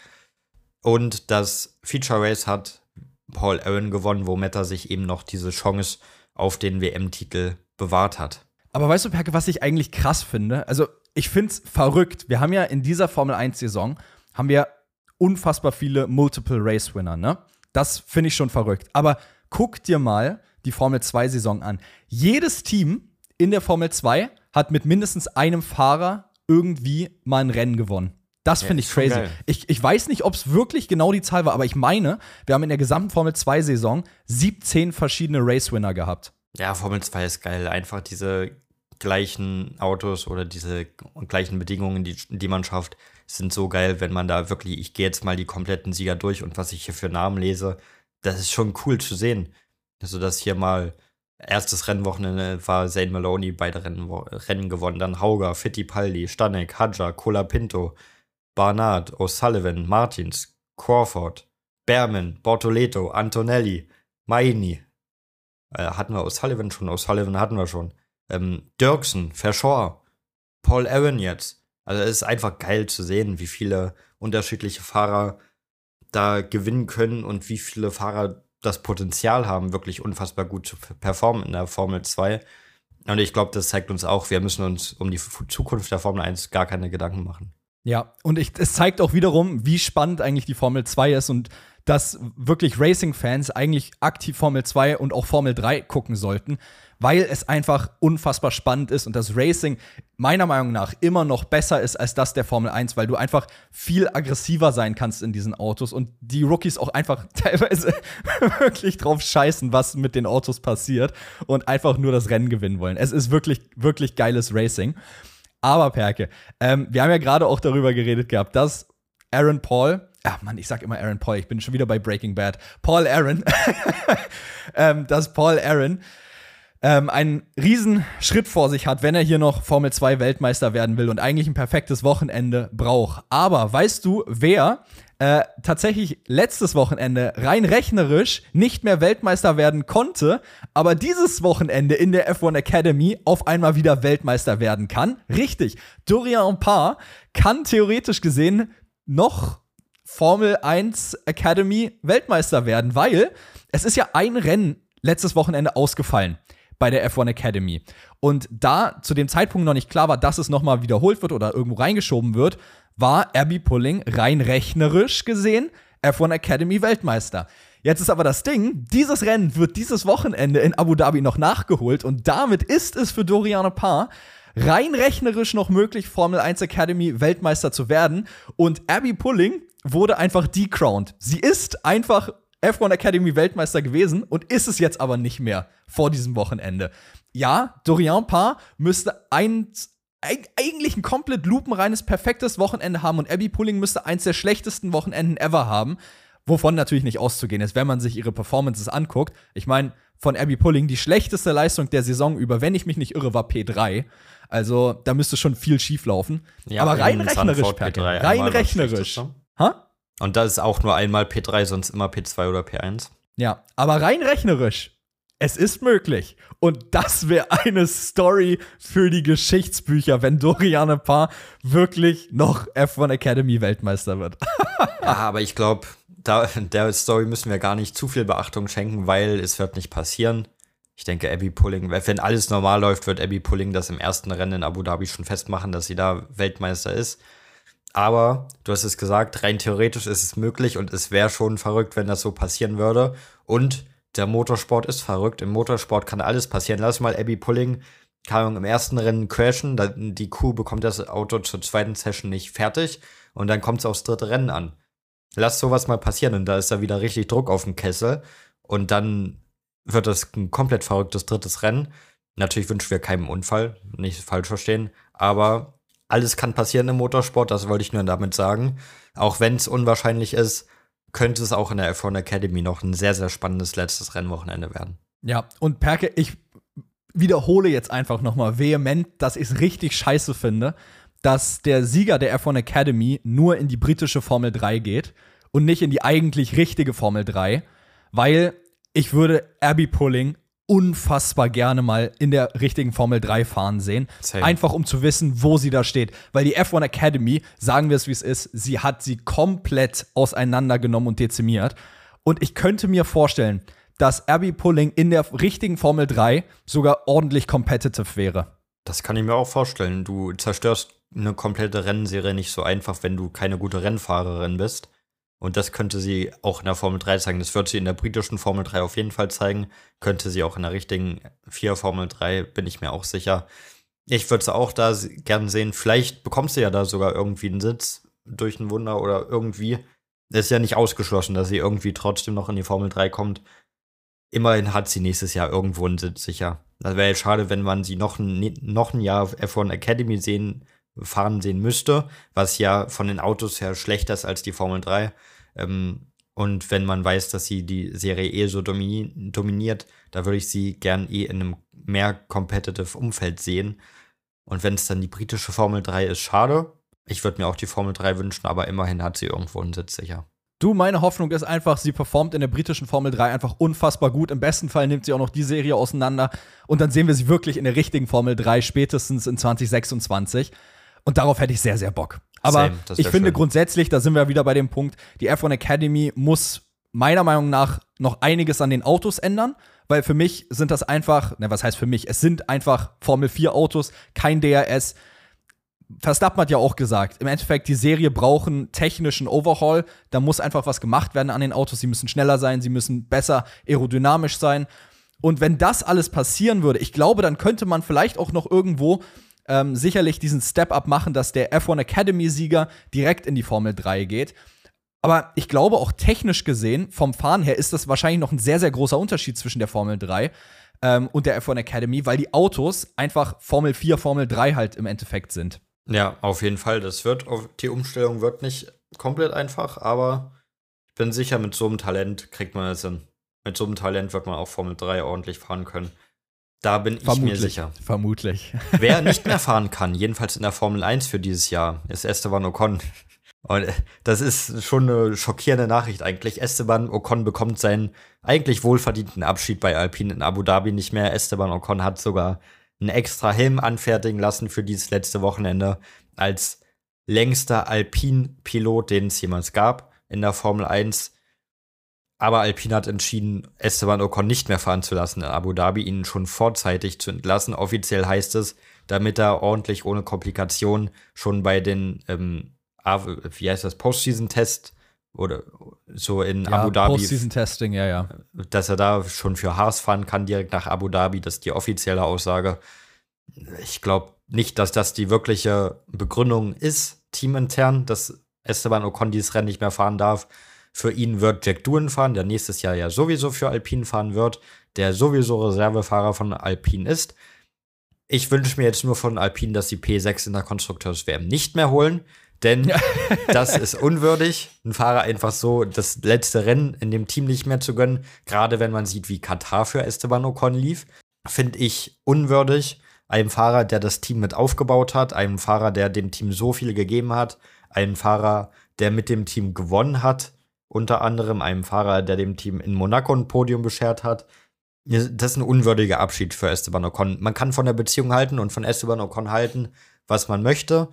Und das Feature Race hat Paul Aaron gewonnen, womit er sich eben noch diese Chance auf den W M-Titel bewahrt hat. Aber weißt du, Perke, was ich eigentlich krass finde? Also, ich find's verrückt. Wir haben ja in dieser Formel eins-Saison haben wir unfassbar viele Multiple-Race-Winner, ne? Das finde ich schon verrückt. Aber guck dir mal die Formel zwei-Saison an. Jedes Team in der Formel zwei hat mit mindestens einem Fahrer irgendwie mal ein Rennen gewonnen. Das finde ich crazy. Ich, ich weiß nicht, ob es wirklich genau die Zahl war, aber ich meine, wir haben in der gesamten Formel zwei-Saison siebzehn verschiedene Race-Winner gehabt. Ja, Formel zwei ist geil. Einfach diese gleichen Autos oder diese gleichen Bedingungen, die, die man schafft, sind so geil, wenn man da wirklich, ich gehe jetzt mal die kompletten Sieger durch und was ich hier für Namen lese, das ist schon cool zu sehen. Also, dass hier mal erstes Rennwochenende war Zane Maloney, beide Rennen, Rennen gewonnen. Dann Hauger, Fittipaldi, Stanek, Hadjar, Colapinto, Barnard, O'Sullivan, Martins, Crawford, Bearman, Bortoleto, Antonelli, Maini. Äh, hatten wir O'Sullivan schon? O'Sullivan hatten wir schon. Ähm, Dirksen, Verschoor, Paul Aaron jetzt. Also es ist einfach geil zu sehen, wie viele unterschiedliche Fahrer da gewinnen können und wie viele Fahrer das Potenzial haben, wirklich unfassbar gut zu performen in der Formel zwei. Und ich glaube, das zeigt uns auch, wir müssen uns um die Zukunft der Formel eins gar keine Gedanken machen. Ja, und ich, es zeigt auch wiederum, wie spannend eigentlich die Formel zwei ist und dass wirklich Racing-Fans eigentlich aktiv Formel zwei und auch Formel drei gucken sollten, weil es einfach unfassbar spannend ist und das Racing meiner Meinung nach immer noch besser ist als das der Formel eins, weil du einfach viel aggressiver sein kannst in diesen Autos und die Rookies auch einfach teilweise wirklich drauf scheißen, was mit den Autos passiert und einfach nur das Rennen gewinnen wollen. Es ist wirklich, wirklich geiles Racing. Aber Perke, ähm, wir haben ja gerade auch darüber geredet gehabt, dass Aaron Paul, ach Mann, ich sag immer Aaron Paul, ich bin schon wieder bei Breaking Bad, Paul Aaron, ähm, dass Paul Aaron ähm, einen riesen Schritt vor sich hat, wenn er hier noch Formel zwei Weltmeister werden will und eigentlich ein perfektes Wochenende braucht. Aber weißt du, wer äh, tatsächlich letztes Wochenende rein rechnerisch nicht mehr Weltmeister werden konnte, aber dieses Wochenende in der F eins Academy auf einmal wieder Weltmeister werden kann. Richtig, Dorian Parr kann theoretisch gesehen noch Formel eins Academy Weltmeister werden, weil es ist ja ein Rennen letztes Wochenende ausgefallen bei der F eins Academy. Und da zu dem Zeitpunkt noch nicht klar war, dass es nochmal wiederholt wird oder irgendwo reingeschoben wird, war Abby Pulling rein rechnerisch gesehen F eins Academy Weltmeister. Jetzt ist aber das Ding, dieses Rennen wird dieses Wochenende in Abu Dhabi noch nachgeholt und damit ist es für Dorian Parr rein rechnerisch noch möglich, Formel eins Academy Weltmeister zu werden. Und Abby Pulling wurde einfach decrowned. Sie ist einfach F eins Academy Weltmeister gewesen und ist es jetzt aber nicht mehr vor diesem Wochenende. Ja, Dorian Parr müsste ein, eigentlich ein komplett lupenreines, perfektes Wochenende haben und Abby Pulling müsste eins der schlechtesten Wochenenden ever haben, wovon natürlich nicht auszugehen ist, wenn man sich ihre Performances anguckt. Ich meine, von Abby Pulling die schlechteste Leistung der Saison über, wenn ich mich nicht irre, war P drei. Also da müsste schon viel schief laufen. Ja, aber rein rechnerisch, Perke, rein rechnerisch. Ha? Und da ist auch nur einmal P drei, sonst immer P zwei oder P eins. Ja, aber rein rechnerisch, es ist möglich. Und das wäre eine Story für die Geschichtsbücher, wenn Dorian Parr wirklich noch F eins Academy Weltmeister wird. Ja, aber ich glaube, der Story müssen wir gar nicht zu viel Beachtung schenken, weil es wird nicht passieren. Ich denke, Abby Pulling, wenn alles normal läuft, wird Abby Pulling das im ersten Rennen in Abu Dhabi schon festmachen, dass sie da Weltmeister ist. Aber, du hast es gesagt, rein theoretisch ist es möglich und es wäre schon verrückt, wenn das so passieren würde. Und der Motorsport ist verrückt. Im Motorsport kann alles passieren. Lass mal Abby Pulling kann im ersten Rennen crashen. Die Kuh bekommt das Auto zur zweiten Session nicht fertig. Und dann kommt es aufs dritte Rennen an. Lass sowas mal passieren und da ist da wieder richtig Druck auf dem Kessel. Und dann wird das ein komplett verrücktes drittes Rennen. Natürlich wünschen wir keinen Unfall, nicht falsch verstehen. Aber alles kann passieren im Motorsport, das wollte ich nur damit sagen. Auch wenn es unwahrscheinlich ist, könnte es auch in der F eins Academy noch ein sehr, sehr spannendes letztes Rennwochenende werden. Ja, und Perke, ich wiederhole jetzt einfach noch mal vehement, dass ich es richtig scheiße finde, dass der Sieger der F eins Academy nur in die britische Formel drei geht und nicht in die eigentlich richtige Formel drei, weil ich würde Abby Pulling unfassbar gerne mal in der richtigen Formel drei fahren sehen. Same. Einfach um zu wissen, wo sie da steht. Weil die F eins Academy, sagen wir es wie es ist, sie hat sie komplett auseinandergenommen und dezimiert. Und ich könnte mir vorstellen, dass Abby Pulling in der richtigen Formel drei sogar ordentlich competitive wäre. Das kann ich mir auch vorstellen. Du zerstörst eine komplette Rennserie nicht so einfach, wenn du keine gute Rennfahrerin bist. Und das könnte sie auch in der Formel drei zeigen. Das wird sie in der britischen Formel drei auf jeden Fall zeigen. Könnte sie auch in der richtigen vier Formel drei, bin ich mir auch sicher. Ich würde sie auch da gern sehen. Vielleicht bekommst du ja da sogar irgendwie einen Sitz durch ein Wunder oder irgendwie. Es ist ja nicht ausgeschlossen, dass sie irgendwie trotzdem noch in die Formel drei kommt. Immerhin hat sie nächstes Jahr irgendwo einen Sitz sicher. Das wäre jetzt schade, wenn man sie noch ein, noch ein Jahr F eins Academy sehen, fahren sehen müsste, was ja von den Autos her schlechter ist als die Formel drei. Ähm, und wenn man weiß, dass sie die Serie eh so domini- dominiert, da würde ich sie gern eh in einem mehr competitive Umfeld sehen. Und wenn es dann die britische Formel drei ist, schade. Ich würde mir auch die Formel drei wünschen, aber immerhin hat sie irgendwo einen Sitz sicher. Du, meine Hoffnung ist einfach, sie performt in der britischen Formel drei einfach unfassbar gut. Im besten Fall nimmt sie auch noch die Serie auseinander. Und dann sehen wir sie wirklich in der richtigen Formel drei, spätestens in zwanzig sechsundzwanzig. Und darauf hätte ich sehr, sehr Bock. Aber Same, ich finde schön. Grundsätzlich, da sind wir wieder bei dem Punkt, die F eins Academy muss meiner Meinung nach noch einiges an den Autos ändern. Weil für mich sind das einfach, ne, was heißt für mich? Es sind einfach Formel vier Autos, kein D R S. Verstappen hat ja auch gesagt, im Endeffekt, die Serie braucht einen technischen Overhaul. Da muss einfach was gemacht werden an den Autos. Sie müssen schneller sein, sie müssen besser aerodynamisch sein. Und wenn das alles passieren würde, ich glaube, dann könnte man vielleicht auch noch irgendwo ähm, sicherlich diesen Step-Up machen, dass der F eins Academy-Sieger direkt in die Formel drei geht. Aber ich glaube auch technisch gesehen, vom Fahren her, ist das wahrscheinlich noch ein sehr, sehr großer Unterschied zwischen der Formel drei ähm, und der F eins Academy, weil die Autos einfach Formel vier, Formel drei halt im Endeffekt sind. Ja, auf jeden Fall. Das wird, die Umstellung wird nicht komplett einfach, aber ich bin sicher, mit so einem Talent kriegt man das hin. Mit so einem Talent wird man auch Formel drei ordentlich fahren können. Da bin ich vermutlich, mir sicher. Vermutlich. Wer nicht mehr fahren kann, jedenfalls in der Formel eins für dieses Jahr, ist Esteban Ocon. Und das ist schon eine schockierende Nachricht eigentlich. Esteban Ocon bekommt seinen eigentlich wohlverdienten Abschied bei Alpine in Abu Dhabi nicht mehr. Esteban Ocon hat sogar einen extra Helm anfertigen lassen für dieses letzte Wochenende als längster Alpine-Pilot, den es jemals gab in der Formel eins. Aber Alpine hat entschieden, Esteban Ocon nicht mehr fahren zu lassen in Abu Dhabi, ihn schon vorzeitig zu entlassen. Offiziell heißt es, damit er ordentlich ohne Komplikation schon bei den ähm, wie heißt das, Postseason-Test oder so in ja, Abu Dhabi. Postseason-Testing, ja, ja. Dass er da schon für Haas fahren kann, direkt nach Abu Dhabi, das ist die offizielle Aussage. Ich glaube nicht, dass das die wirkliche Begründung ist, teamintern, dass Esteban Ocon dieses Rennen nicht mehr fahren darf. Für ihn wird Jack Doohan fahren, der nächstes Jahr ja sowieso für Alpine fahren wird, der sowieso Reservefahrer von Alpine ist. Ich wünsche mir jetzt nur von Alpine, dass sie P sechs in der Konstrukteurs-W M nicht mehr holen. Denn ja. Das ist unwürdig, einen Fahrer einfach so das letzte Rennen in dem Team nicht mehr zu gönnen. Gerade wenn man sieht, wie Katar für Esteban Ocon lief, finde ich unwürdig. Einem Fahrer, der das Team mit aufgebaut hat, einem Fahrer, der dem Team so viel gegeben hat, einem Fahrer, der mit dem Team gewonnen hat, unter anderem einem Fahrer, der dem Team in Monaco ein Podium beschert hat. Das ist ein unwürdiger Abschied für Esteban Ocon. Man kann von der Beziehung halten und von Esteban Ocon halten, was man möchte.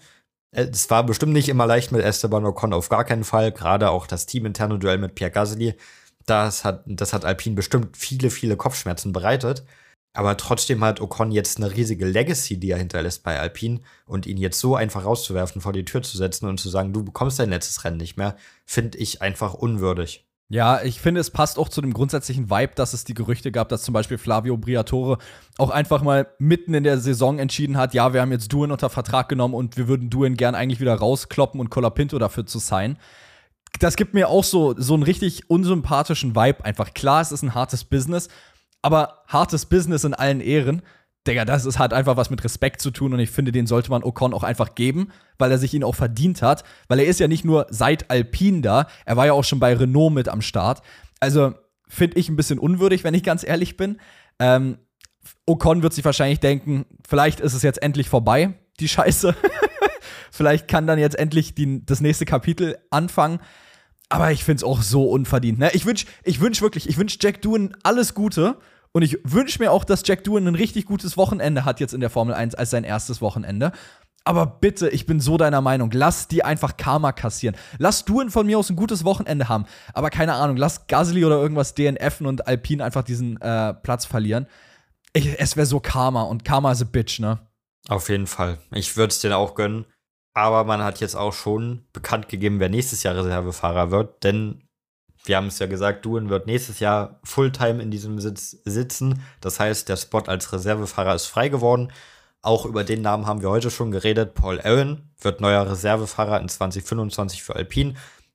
Es war bestimmt nicht immer leicht mit Esteban Ocon, auf gar keinen Fall. Gerade auch das teaminterne Duell mit Pierre Gasly. Das hat, das hat Alpine bestimmt viele, viele Kopfschmerzen bereitet. Aber trotzdem hat Ocon jetzt eine riesige Legacy, die er hinterlässt bei Alpine. Und ihn jetzt so einfach rauszuwerfen, vor die Tür zu setzen und zu sagen, du bekommst dein letztes Rennen nicht mehr, finde ich einfach unwürdig. Ja, ich finde, es passt auch zu dem grundsätzlichen Vibe, dass es die Gerüchte gab, dass zum Beispiel Flavio Briatore auch einfach mal mitten in der Saison entschieden hat, ja, wir haben jetzt Doohan unter Vertrag genommen und wir würden Doohan gern eigentlich wieder rauskloppen und Colapinto dafür zu sein. Das gibt mir auch so, so einen richtig unsympathischen Vibe einfach. Klar, es ist ein hartes Business, aber hartes Business in allen Ehren. Digga, das ist halt einfach was mit Respekt zu tun und ich finde, den sollte man Ocon auch einfach geben, weil er sich ihn auch verdient hat, weil er ist ja nicht nur seit Alpine da, er war ja auch schon bei Renault mit am Start. Also finde ich ein bisschen unwürdig, wenn ich ganz ehrlich bin. Ähm, Ocon wird sich wahrscheinlich denken, vielleicht ist es jetzt endlich vorbei, die Scheiße. Vielleicht kann dann jetzt endlich die, das nächste Kapitel anfangen. Aber ich finde es auch so unverdient. Ne? Ich wünsche ich wünsch wirklich, ich wünsche Jack Doohan alles Gute. Und ich wünsche mir auch, dass Jack Doohan ein richtig gutes Wochenende hat jetzt in der Formel eins als sein erstes Wochenende. Aber bitte, ich bin so deiner Meinung, lass die einfach Karma kassieren. Lass Doohan von mir aus ein gutes Wochenende haben. Aber keine Ahnung, lass Gasly oder irgendwas D N F'en und Alpine einfach diesen äh, Platz verlieren. Ich, es wäre so Karma und Karma is a bitch, ne? Auf jeden Fall. Ich würde es denen auch gönnen. Aber man hat jetzt auch schon bekannt gegeben, wer nächstes Jahr Reservefahrer wird. Denn wir haben es ja gesagt, Doohan wird nächstes Jahr Fulltime in diesem Sitz sitzen. Das heißt, der Spot als Reservefahrer ist frei geworden. Auch über den Namen haben wir heute schon geredet. Paul Aron wird neuer Reservefahrer in zwanzig fünfundzwanzig für Alpine.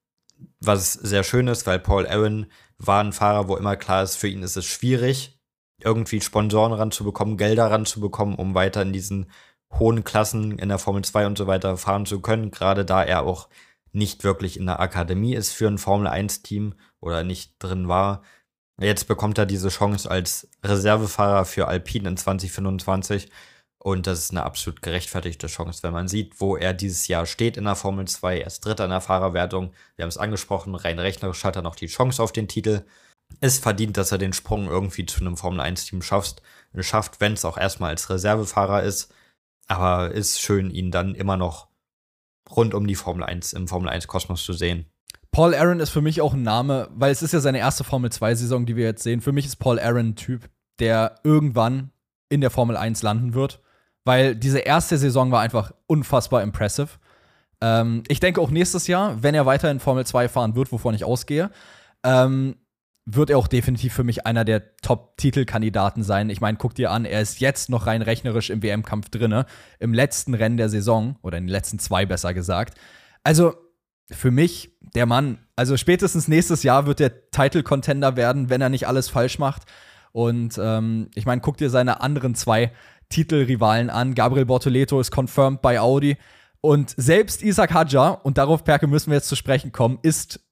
Was sehr schön ist, weil Paul Aron war ein Fahrer, wo immer klar ist, für ihn ist es schwierig, irgendwie Sponsoren ranzubekommen, Gelder ranzubekommen, um weiter in diesen hohen Klassen in der Formel zwei und so weiter fahren zu können. Gerade da er auch nicht wirklich in der Akademie ist für ein Formel eins Team oder nicht drin war. Jetzt bekommt er diese Chance als Reservefahrer für Alpine in zwanzig fünfundzwanzig und das ist eine absolut gerechtfertigte Chance, wenn man sieht, wo er dieses Jahr steht in der Formel zwei. Er ist Dritter in der Fahrerwertung. Wir haben es angesprochen, rein rechnerisch hat er noch die Chance auf den Titel. Es verdient, dass er den Sprung irgendwie zu einem Formel eins Team schafft, schafft, wenn es auch erstmal als Reservefahrer ist. Aber ist schön, ihn dann immer noch rund um die Formel eins, im Formel eins Kosmos zu sehen. Paul Aron ist für mich auch ein Name, weil es ist ja seine erste Formel zwei Saison, die wir jetzt sehen. Für mich ist Paul Aron ein Typ, der irgendwann in der Formel eins landen wird, weil diese erste Saison war einfach unfassbar impressive. Ähm, ich denke auch nächstes Jahr, wenn er weiter in Formel zwei fahren wird, wovon ich ausgehe, ähm, wird er auch definitiv für mich einer der Top-Titelkandidaten sein. Ich meine, guck dir an, er ist jetzt noch rein rechnerisch im W M-Kampf drinne, im letzten Rennen der Saison, oder in den letzten zwei besser gesagt. Also, für mich, der Mann, also spätestens nächstes Jahr wird der Title-Contender werden, wenn er nicht alles falsch macht. Und ähm, ich meine, guck dir seine anderen zwei Titelrivalen an. Gabriel Bortoleto ist confirmed bei Audi. Und selbst Isaac Hadjar, und darauf, Perke, müssen wir jetzt zu sprechen kommen, ist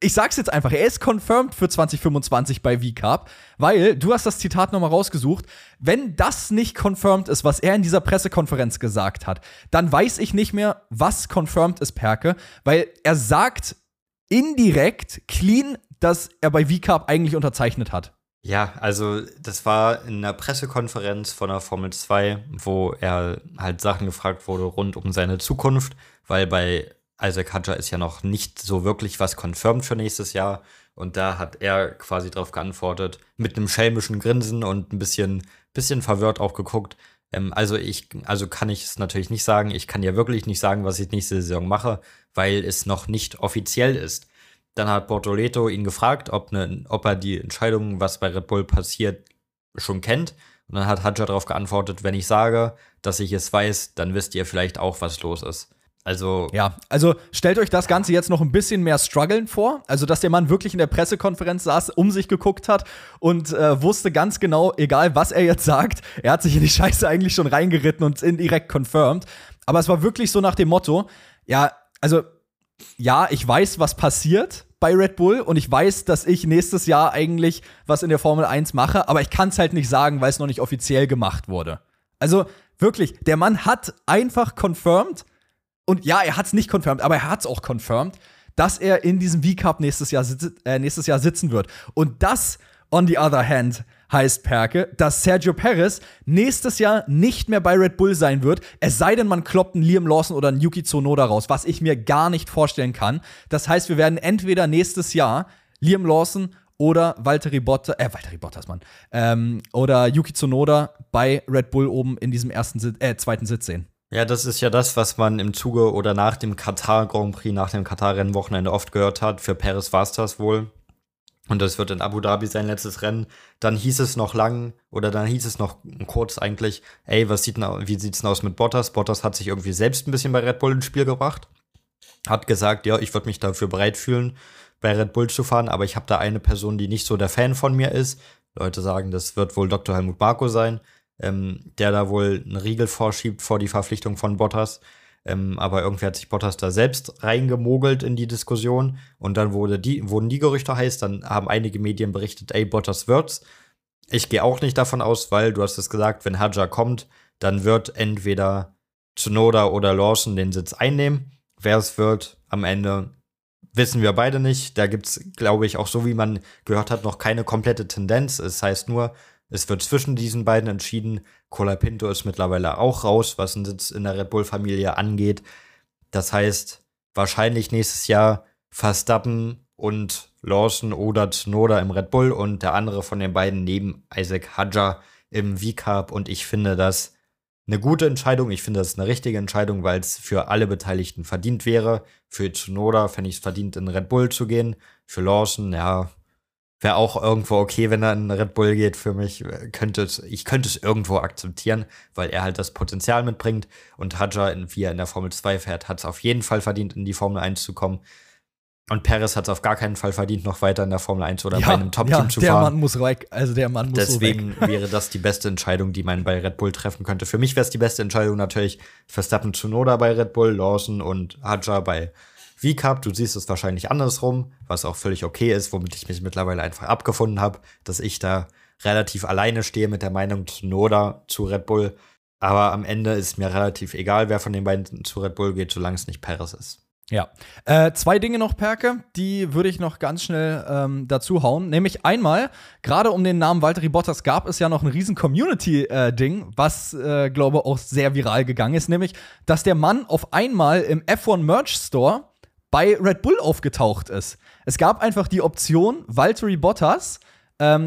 ich sag's jetzt einfach, er ist confirmed für zwanzig fünfundzwanzig bei V-Cup, weil, du hast das Zitat nochmal rausgesucht, wenn das nicht confirmed ist, was er in dieser Pressekonferenz gesagt hat, dann weiß ich nicht mehr, was confirmed ist, Perke, weil er sagt indirekt, clean, dass er bei V-Cup eigentlich unterzeichnet hat. Ja, also das war in einer Pressekonferenz von der Formel zwei, wo er halt Sachen gefragt wurde rund um seine Zukunft, weil bei Isaac Hadjar ist ja noch nicht so wirklich was confirmed für nächstes Jahr. Und da hat er quasi drauf geantwortet, mit einem schelmischen Grinsen und ein bisschen, bisschen verwirrt auch geguckt. Ähm, also ich, also kann ich es natürlich nicht sagen. Ich kann ja wirklich nicht sagen, was ich nächste Saison mache, weil es noch nicht offiziell ist. Dann hat Bortoleto ihn gefragt, ob, ne, ob er die Entscheidung, was bei Red Bull passiert, schon kennt. Und dann hat Hadjar darauf geantwortet, wenn ich sage, dass ich es weiß, dann wisst ihr vielleicht auch, was los ist. Also ja, also stellt euch das Ganze jetzt noch ein bisschen mehr struggeln vor. Also, dass der Mann wirklich in der Pressekonferenz saß, um sich geguckt hat und äh, wusste ganz genau, egal was er jetzt sagt, er hat sich in die Scheiße eigentlich schon reingeritten und indirekt confirmed. Aber es war wirklich so nach dem Motto, ja, also, ja, ich weiß, was passiert bei Red Bull und ich weiß, dass ich nächstes Jahr eigentlich was in der Formel eins mache, aber ich kann es halt nicht sagen, weil es noch nicht offiziell gemacht wurde. Also, wirklich, der Mann hat einfach confirmed. Und ja, er hat es nicht confirmed, aber er hat es auch confirmed, dass er in diesem V-Cup nächstes Jahr, sitz- äh, nächstes Jahr sitzen wird. Und das, on the other hand, heißt, Perke, dass Sergio Perez nächstes Jahr nicht mehr bei Red Bull sein wird, es sei denn, man kloppt einen Liam Lawson oder einen Yuki Tsunoda raus, was ich mir gar nicht vorstellen kann. Das heißt, wir werden entweder nächstes Jahr Liam Lawson oder Valtteri Bottas, äh, Valtteri Bottas, Mann, ähm, oder Yuki Tsunoda bei Red Bull oben in diesem ersten, Sit- äh, zweiten Sitz sehen. Ja, das ist ja das, was man im Zuge oder nach dem Katar Grand Prix, nach dem Katar-Rennwochenende oft gehört hat. Für Perez war es das wohl. Und das wird in Abu Dhabi sein letztes Rennen. Dann hieß es noch lang, oder dann hieß es noch kurz eigentlich, ey, was sieht denn, wie sieht's denn aus mit Bottas? Bottas hat sich irgendwie selbst ein bisschen bei Red Bull ins Spiel gebracht. Hat gesagt, ja, ich würde mich dafür bereit fühlen, bei Red Bull zu fahren, aber ich habe da eine Person, die nicht so der Fan von mir ist. Leute sagen, das wird wohl Doktor Helmut Marko sein. Ähm, der da wohl einen Riegel vorschiebt vor die Verpflichtung von Bottas. Ähm, aber irgendwie hat sich Bottas da selbst reingemogelt in die Diskussion. Und dann wurde die, wurden die Gerüchte heiß. Dann haben einige Medien berichtet, ey, Bottas wird's. Ich gehe auch nicht davon aus, weil, du hast es gesagt, wenn Hadjar kommt, dann wird entweder Tsunoda oder Lawson den Sitz einnehmen. Wer es wird, am Ende wissen wir beide nicht. Da gibt's, glaube ich, auch so wie man gehört hat, noch keine komplette Tendenz. Es heißt nur, es wird zwischen diesen beiden entschieden. Colapinto ist mittlerweile auch raus, was einen Sitz in der Red Bull-Familie angeht. Das heißt, wahrscheinlich nächstes Jahr Verstappen und Lawson oder Tsunoda im Red Bull und der andere von den beiden neben Isaac Hadjar im V-Cup. Und ich finde das eine gute Entscheidung. Ich finde das eine richtige Entscheidung, weil es für alle Beteiligten verdient wäre. Für Tsunoda fände ich es verdient, in Red Bull zu gehen. Für Lawson, ja, wäre auch irgendwo okay, wenn er in Red Bull geht für mich. Könnte es, ich könnte es irgendwo akzeptieren, weil er halt das Potenzial mitbringt. Und Hadjar, wie er in der Formel zwei fährt, hat es auf jeden Fall verdient, in die Formel eins zu kommen. Und Perez hat es auf gar keinen Fall verdient, noch weiter in der Formel eins oder ja, bei einem Top-Team ja, zu der fahren. Mann muss weg. Also der Mann muss Deswegen so weg. wäre das die beste Entscheidung, die man bei Red Bull treffen könnte. Für mich wäre es die beste Entscheidung natürlich Verstappen, Tsunoda bei Red Bull, Lawson und Hadjar bei V-Cup. Du siehst es wahrscheinlich andersrum, was auch völlig okay ist, womit ich mich mittlerweile einfach abgefunden habe, dass ich da relativ alleine stehe mit der Meinung Tsunoda zu Red Bull. Aber am Ende ist mir relativ egal, wer von den beiden zu Red Bull geht, solange es nicht Perez ist. Ja. Äh, zwei Dinge noch, Perke, die würde ich noch ganz schnell ähm, dazu hauen. Nämlich einmal, gerade um den Namen Valtteri Bottas gab es ja noch ein riesen Community-Ding, äh, was, äh, glaube auch sehr viral gegangen ist. Nämlich, dass der Mann auf einmal im F eins Merch Store bei Red Bull aufgetaucht ist. Es gab einfach die Option, Valtteri Bottas ähm,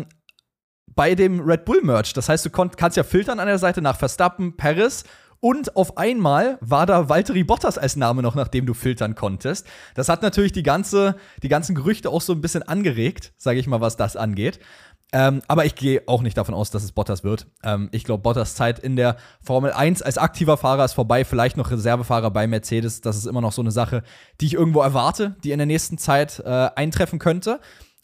bei dem Red Bull Merch. Das heißt, du konnt, kannst ja filtern an der Seite nach Verstappen, Perez. Und auf einmal war da Valtteri Bottas als Name noch, nachdem du filtern konntest. Das hat natürlich die, ganze, die ganzen Gerüchte auch so ein bisschen angeregt, sage ich mal, was das angeht. Ähm, aber ich gehe auch nicht davon aus, dass es Bottas wird. Ähm, ich glaube, Bottas Zeit in der Formel eins als aktiver Fahrer ist vorbei. Vielleicht noch Reservefahrer bei Mercedes. Das ist immer noch so eine Sache, die ich irgendwo erwarte, die in der nächsten Zeit äh, eintreffen könnte.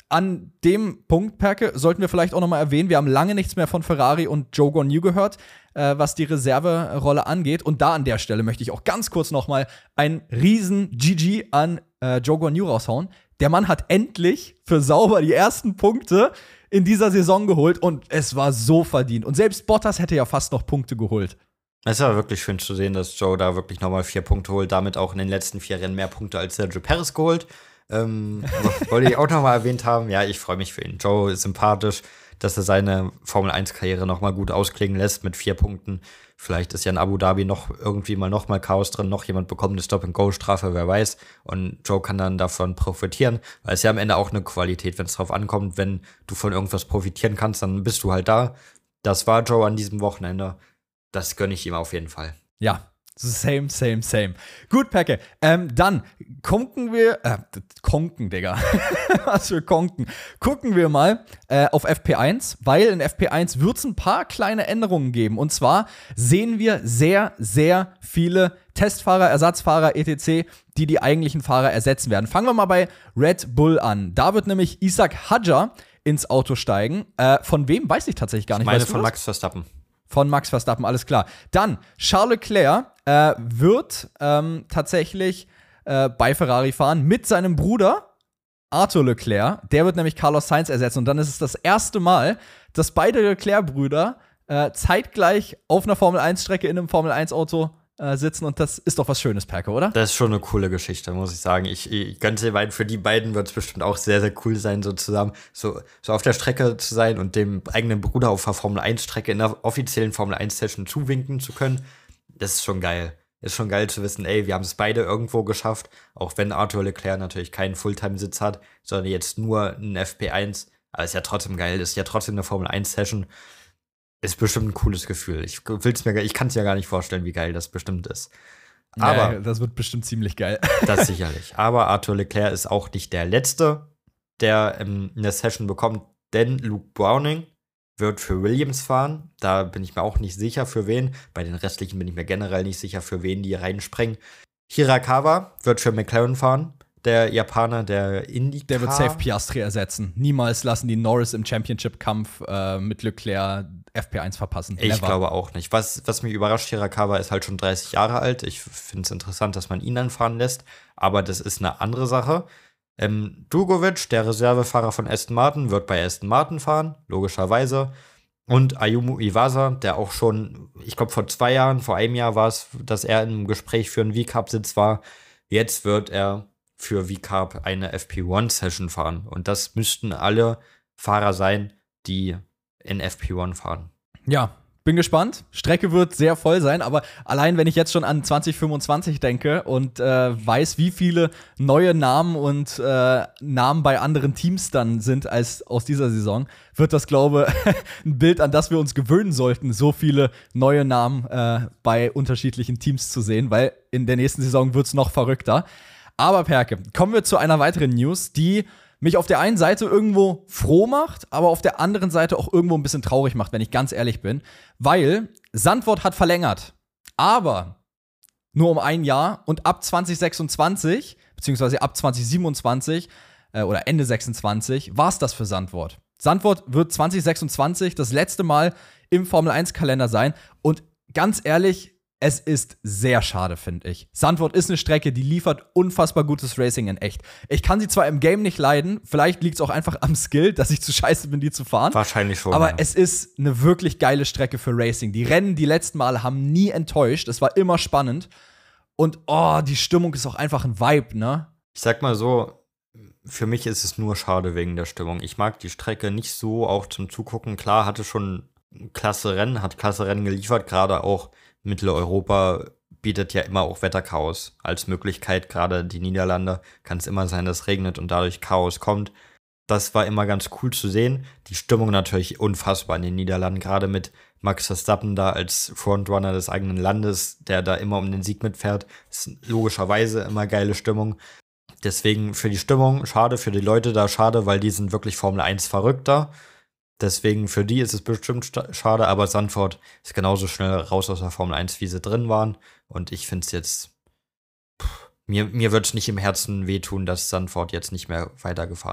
An dem Punkt, Perke, sollten wir vielleicht auch noch mal erwähnen, wir haben lange nichts mehr von Ferrari und Zhou Guanyu gehört, äh, was die Reserverolle angeht. Und da an der Stelle möchte ich auch ganz kurz noch mal ein riesen G G an äh, Zhou Guanyu raushauen. der Mann hat endlich für sauber die ersten Punkte in dieser Saison geholt und es war so verdient. Und selbst Bottas hätte ja fast noch Punkte geholt. Es war wirklich schön zu sehen, dass Joe da wirklich nochmal vier Punkte holt, damit auch in den letzten vier Rennen mehr Punkte als Sergio Perez geholt. Ähm, wollte ich auch nochmal erwähnt haben. Ja, ich freue mich für ihn. Joe ist sympathisch, dass er seine Formel eins Karriere nochmal gut ausklingen lässt mit vier Punkten. Vielleicht ist ja in Abu Dhabi noch irgendwie mal nochmal Chaos drin, noch jemand bekommt eine Stop-and-Go-Strafe, wer weiß. Und Joe kann dann davon profitieren, weil es ja am Ende auch eine Qualität, wenn es drauf ankommt, wenn du von irgendwas profitieren kannst, dann bist du halt da. Das war Joe an diesem Wochenende. Das gönne ich ihm auf jeden Fall. Ja, same, same, same. Gut, Pecke. Ähm, dann konken wir, äh, konken, Digga. Was für konken. Gucken wir mal äh, auf F P eins, weil in F P eins wird es ein paar kleine Änderungen geben. Und zwar sehen wir sehr, sehr viele Testfahrer, Ersatzfahrer, et cetera, die die eigentlichen Fahrer ersetzen werden. Fangen wir mal bei Red Bull an. Da wird nämlich Ishaq Hadjar ins Auto steigen. Äh, von wem, weiß ich tatsächlich gar nicht. Ich meine weißt du von das? Max Verstappen. Von Max Verstappen, alles klar. Dann, Charles Leclerc äh, wird ähm, tatsächlich äh, bei Ferrari fahren mit seinem Bruder Arthur Leclerc. Der wird nämlich Carlos Sainz ersetzen. Und dann ist es das erste Mal, dass beide Leclerc-Brüder äh, zeitgleich auf einer Formel eins Strecke in einem Formel eins Auto äh, sitzen. Und das ist doch was Schönes, Perke, oder? Das ist schon eine coole Geschichte, muss ich sagen. Ich, ich gönn's dir beiden, für die beiden wird es bestimmt auch sehr, sehr cool sein, so zusammen so, so auf der Strecke zu sein und dem eigenen Bruder auf der Formel eins Strecke in der offiziellen Formel eins Session zuwinken zu können. Das ist schon geil. Ist schon geil zu wissen, ey, wir haben es beide irgendwo geschafft, auch wenn Arthur Leclerc natürlich keinen Fulltime-Sitz hat, sondern jetzt nur ein F P eins. Aber ist ja trotzdem geil, ist ja trotzdem eine Formel eins Session. Ist bestimmt ein cooles Gefühl. Ich will's mir, ich kann es mir gar nicht vorstellen, wie geil das bestimmt ist. Aber nee, das wird bestimmt ziemlich geil. Das sicherlich. Aber Arthur Leclerc ist auch nicht der Letzte, der ähm, eine Session bekommt, denn Luke Browning wird für Williams fahren. Da bin ich mir auch nicht sicher, für wen. Bei den restlichen bin ich mir generell nicht sicher, für wen die reinspringen. Hirakawa wird für McLaren fahren. Der Japaner, der IndyCar. Der wird safe Piastri ersetzen. Niemals lassen die Norris im Championship-Kampf äh, mit Leclerc F P eins verpassen. Ich Never. glaube auch nicht. Was, was mich überrascht, Hirakawa ist halt schon dreißig Jahre alt. Ich finde es interessant, dass man ihn dann fahren lässt. Aber das ist eine andere Sache. Ähm, Drugovic, der Reservefahrer von Aston Martin, wird bei Aston Martin fahren, logischerweise. Und Ayumu Iwasa, der auch schon, ich glaube vor zwei Jahren, vor einem Jahr war es, dass er im Gespräch für einen V CARB-Sitz war. Jetzt wird er für V CARB eine F P eins Session fahren. Und das müssten alle Fahrer sein, die in F P eins fahren. Ja, bin gespannt. Strecke wird sehr voll sein, aber allein wenn ich jetzt schon an zwanzig fünfundzwanzig denke und äh, weiß, wie viele neue Namen und äh, Namen bei anderen Teams dann sind als aus dieser Saison, wird das, glaube ich, ein Bild, an das wir uns gewöhnen sollten, so viele neue Namen äh, bei unterschiedlichen Teams zu sehen, weil in der nächsten Saison wird es noch verrückter. Aber Perke, kommen wir zu einer weiteren News, die mich auf der einen Seite irgendwo froh macht, aber auf der anderen Seite auch irgendwo ein bisschen traurig macht, wenn ich ganz ehrlich bin. Weil Zandvoort hat verlängert, aber nur um ein Jahr und ab zwanzig sechsundzwanzig, beziehungsweise ab zwanzig siebenundzwanzig äh, oder Ende sechsundzwanzig, war es das für Zandvoort. Zandvoort wird zwanzig sechsundzwanzig das letzte Mal im Formel eins Kalender sein und ganz ehrlich, es ist sehr schade, finde ich. Zandvoort ist eine Strecke, die liefert unfassbar gutes Racing in echt. Ich kann sie zwar im Game nicht leiden, vielleicht liegt es auch einfach am Skill, dass ich zu scheiße bin, die zu fahren. Wahrscheinlich schon. Aber ja. Es ist eine wirklich geile Strecke für Racing. Die Rennen die letzten Male haben nie enttäuscht. Es war immer spannend. Und oh, die Stimmung ist auch einfach ein Vibe, ne? Ich sag mal so, für mich ist es nur schade wegen der Stimmung. Ich mag die Strecke nicht so, auch zum Zugucken. Klar, hatte schon klasse Rennen, hat klasse Rennen geliefert, gerade auch Mitteleuropa bietet ja immer auch Wetterchaos als Möglichkeit. Gerade die Niederlande kann es immer sein, dass es regnet und dadurch Chaos kommt. Das war immer ganz cool zu sehen. Die Stimmung natürlich unfassbar in den Niederlanden, gerade mit Max Verstappen da als Frontrunner des eigenen Landes, der da immer um den Sieg mitfährt. Ist logischerweise immer geile Stimmung. Deswegen für die Stimmung schade, für die Leute da schade, weil die sind wirklich Formel eins verrückter. Deswegen für die ist es bestimmt schade, aber Zandvoort ist genauso schnell raus aus der Formel eins, wie sie drin waren. Und ich finde es jetzt, pff, mir, mir wird es nicht im Herzen wehtun, dass Zandvoort jetzt nicht mehr weitergefahren wird.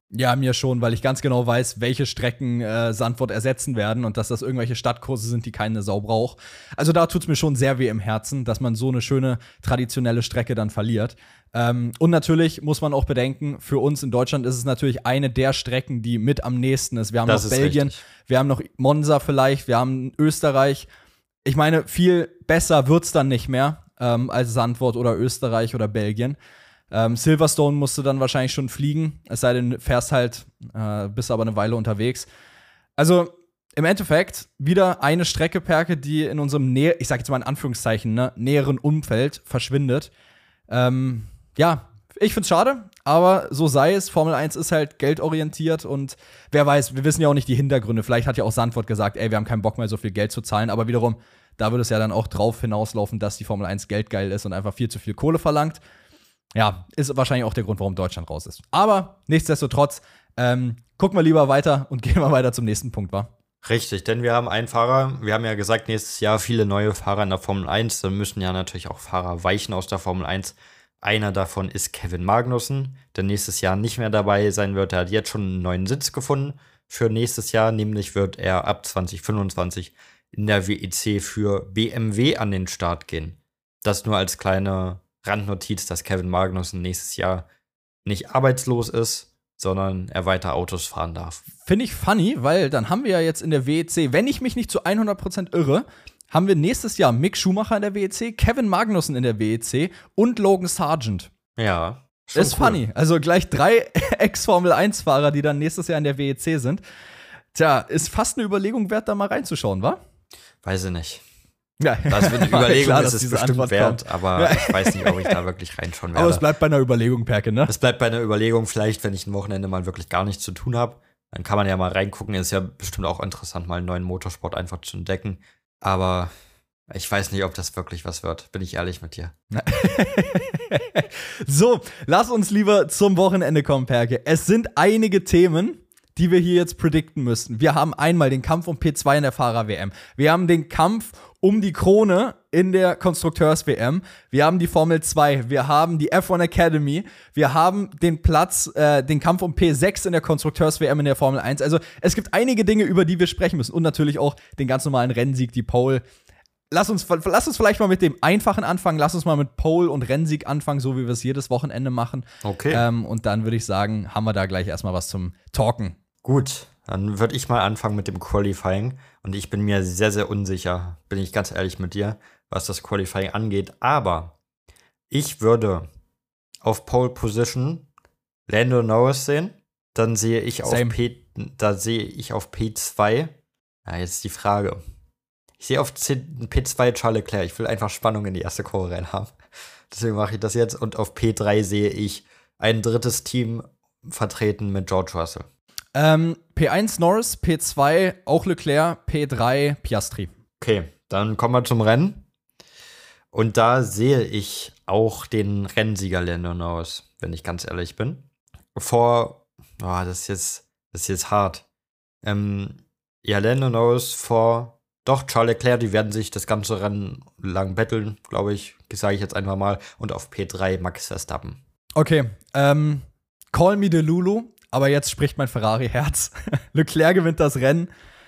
Ja, mir schon, weil ich ganz genau weiß, welche Strecken äh, Zandvoort ersetzen werden und dass das irgendwelche Stadtkurse sind, die keine Sau braucht. Also da tut's mir schon sehr weh im Herzen, dass man so eine schöne traditionelle Strecke dann verliert. Ähm, und natürlich muss man auch bedenken, für uns in Deutschland ist es natürlich eine der Strecken, die mit am nächsten ist. Wir haben Das noch ist Belgien, richtig. wir haben noch Monza vielleicht, wir haben Österreich. Ich meine, viel besser wird's dann nicht mehr ähm, als Zandvoort oder Österreich oder Belgien. Ähm, Silverstone musst du dann wahrscheinlich schon fliegen, es sei denn, fährst halt, äh, bist aber eine Weile unterwegs. Also im Endeffekt wieder eine Strecke, Perke, die in unserem Nähe, ich sag jetzt mal in Anführungszeichen, ne, näheren Umfeld verschwindet. Ähm, ja, ich find's schade, aber so sei es. Formel eins ist halt geldorientiert und wer weiß, wir wissen ja auch nicht die Hintergründe. Vielleicht hat ja auch Zandvoort gesagt, ey, wir haben keinen Bock mehr, so viel Geld zu zahlen, aber wiederum, da würde es ja dann auch drauf hinauslaufen, dass die Formel eins geldgeil ist und einfach viel zu viel Kohle verlangt. Ja, ist wahrscheinlich auch der Grund, warum Deutschland raus ist. Aber nichtsdestotrotz, ähm, gucken wir lieber weiter und gehen wir weiter zum nächsten Punkt, wa? Richtig, denn wir haben einen Fahrer, wir haben ja gesagt, nächstes Jahr viele neue Fahrer in der Formel eins, dann müssen ja natürlich auch Fahrer weichen aus der Formel eins. Einer davon ist Kevin Magnussen, der nächstes Jahr nicht mehr dabei sein wird. Er hat jetzt schon einen neuen Sitz gefunden für nächstes Jahr, nämlich wird er ab zwanzig fünfundzwanzig in der W E C für B M W an den Start gehen. Das nur als kleine Randnotiz, dass Kevin Magnussen nächstes Jahr nicht arbeitslos ist, sondern er weiter Autos fahren darf. Finde ich funny, weil dann haben wir ja jetzt in der W E C, wenn ich mich nicht zu hundert Prozent irre, haben wir nächstes Jahr Mick Schumacher in der W E C, Kevin Magnussen in der W E C und Logan Sargent. Ja. Schon Ist cool. funny. Also gleich drei Ex-Formel eins Fahrer, die dann nächstes Jahr in der W E C sind. Tja, ist fast eine Überlegung wert, da mal reinzuschauen, wa? Weiß ich nicht. Ja. Das wird eine Überlegung, Klar, ist dass es diese bestimmt Antwort wert, kommt. aber ich weiß nicht, ob ich da wirklich reinschauen werde. Aber es bleibt bei einer Überlegung, Perke, ne? Es bleibt bei einer Überlegung, vielleicht, wenn ich ein Wochenende mal wirklich gar nichts zu tun habe, dann kann man ja mal reingucken. Ist ja bestimmt auch interessant, mal einen neuen Motorsport einfach zu entdecken. Aber ich weiß nicht, ob das wirklich was wird, bin ich ehrlich mit dir. So, lass uns lieber zum Wochenende kommen, Perke. Es sind einige Themen, die wir hier jetzt predikten müssten. Wir haben einmal den Kampf um P zwei in der Fahrer-W M. Wir haben den Kampf um die Krone in der Konstrukteurs-W M. Wir haben die Formel zwei. Wir haben die F eins Academy. Wir haben den Platz, äh, den Kampf um P sechs in der Konstrukteurs-W M in der Formel eins. Also es gibt einige Dinge, über die wir sprechen müssen. Und natürlich auch den ganz normalen Rennsieg, die Pole. Lass uns, lass uns vielleicht mal mit dem Einfachen anfangen. Lass uns mal mit Pole und Rennsieg anfangen, so wie wir es jedes Wochenende machen. Okay. Ähm, und dann würde ich sagen, haben wir da gleich erstmal was zum Talken. Gut, dann würde ich mal anfangen mit dem Qualifying. Und ich bin mir sehr, sehr unsicher, bin ich ganz ehrlich mit dir, was das Qualifying angeht. Aber ich würde auf Pole Position Lando Norris sehen. Dann sehe ich auf Same. P, da sehe ich auf P zwei. Ja, jetzt die Frage. Ich sehe auf C, P zwei Charles Leclerc. Ich will einfach Spannung in die erste Kurve rein haben. Deswegen mache ich das jetzt. Und auf P drei sehe ich ein drittes Team vertreten mit George Russell. Ähm, P eins Norris, P zwei auch Leclerc, P drei Piastri. Okay, dann kommen wir zum Rennen. Und da sehe ich auch den Rennsieger Lando Norris, wenn ich ganz ehrlich bin. Vor, oh, das ist jetzt, das ist jetzt hart. Ähm, ja, Lando Norris vor, doch, Charles Leclerc, die werden sich das ganze Rennen lang betteln, glaube ich, sage ich jetzt einfach mal. Und auf P drei Max Verstappen. Okay, ähm, call me the Lulu, aber jetzt spricht mein Ferrari-Herz. Leclerc gewinnt das Rennen.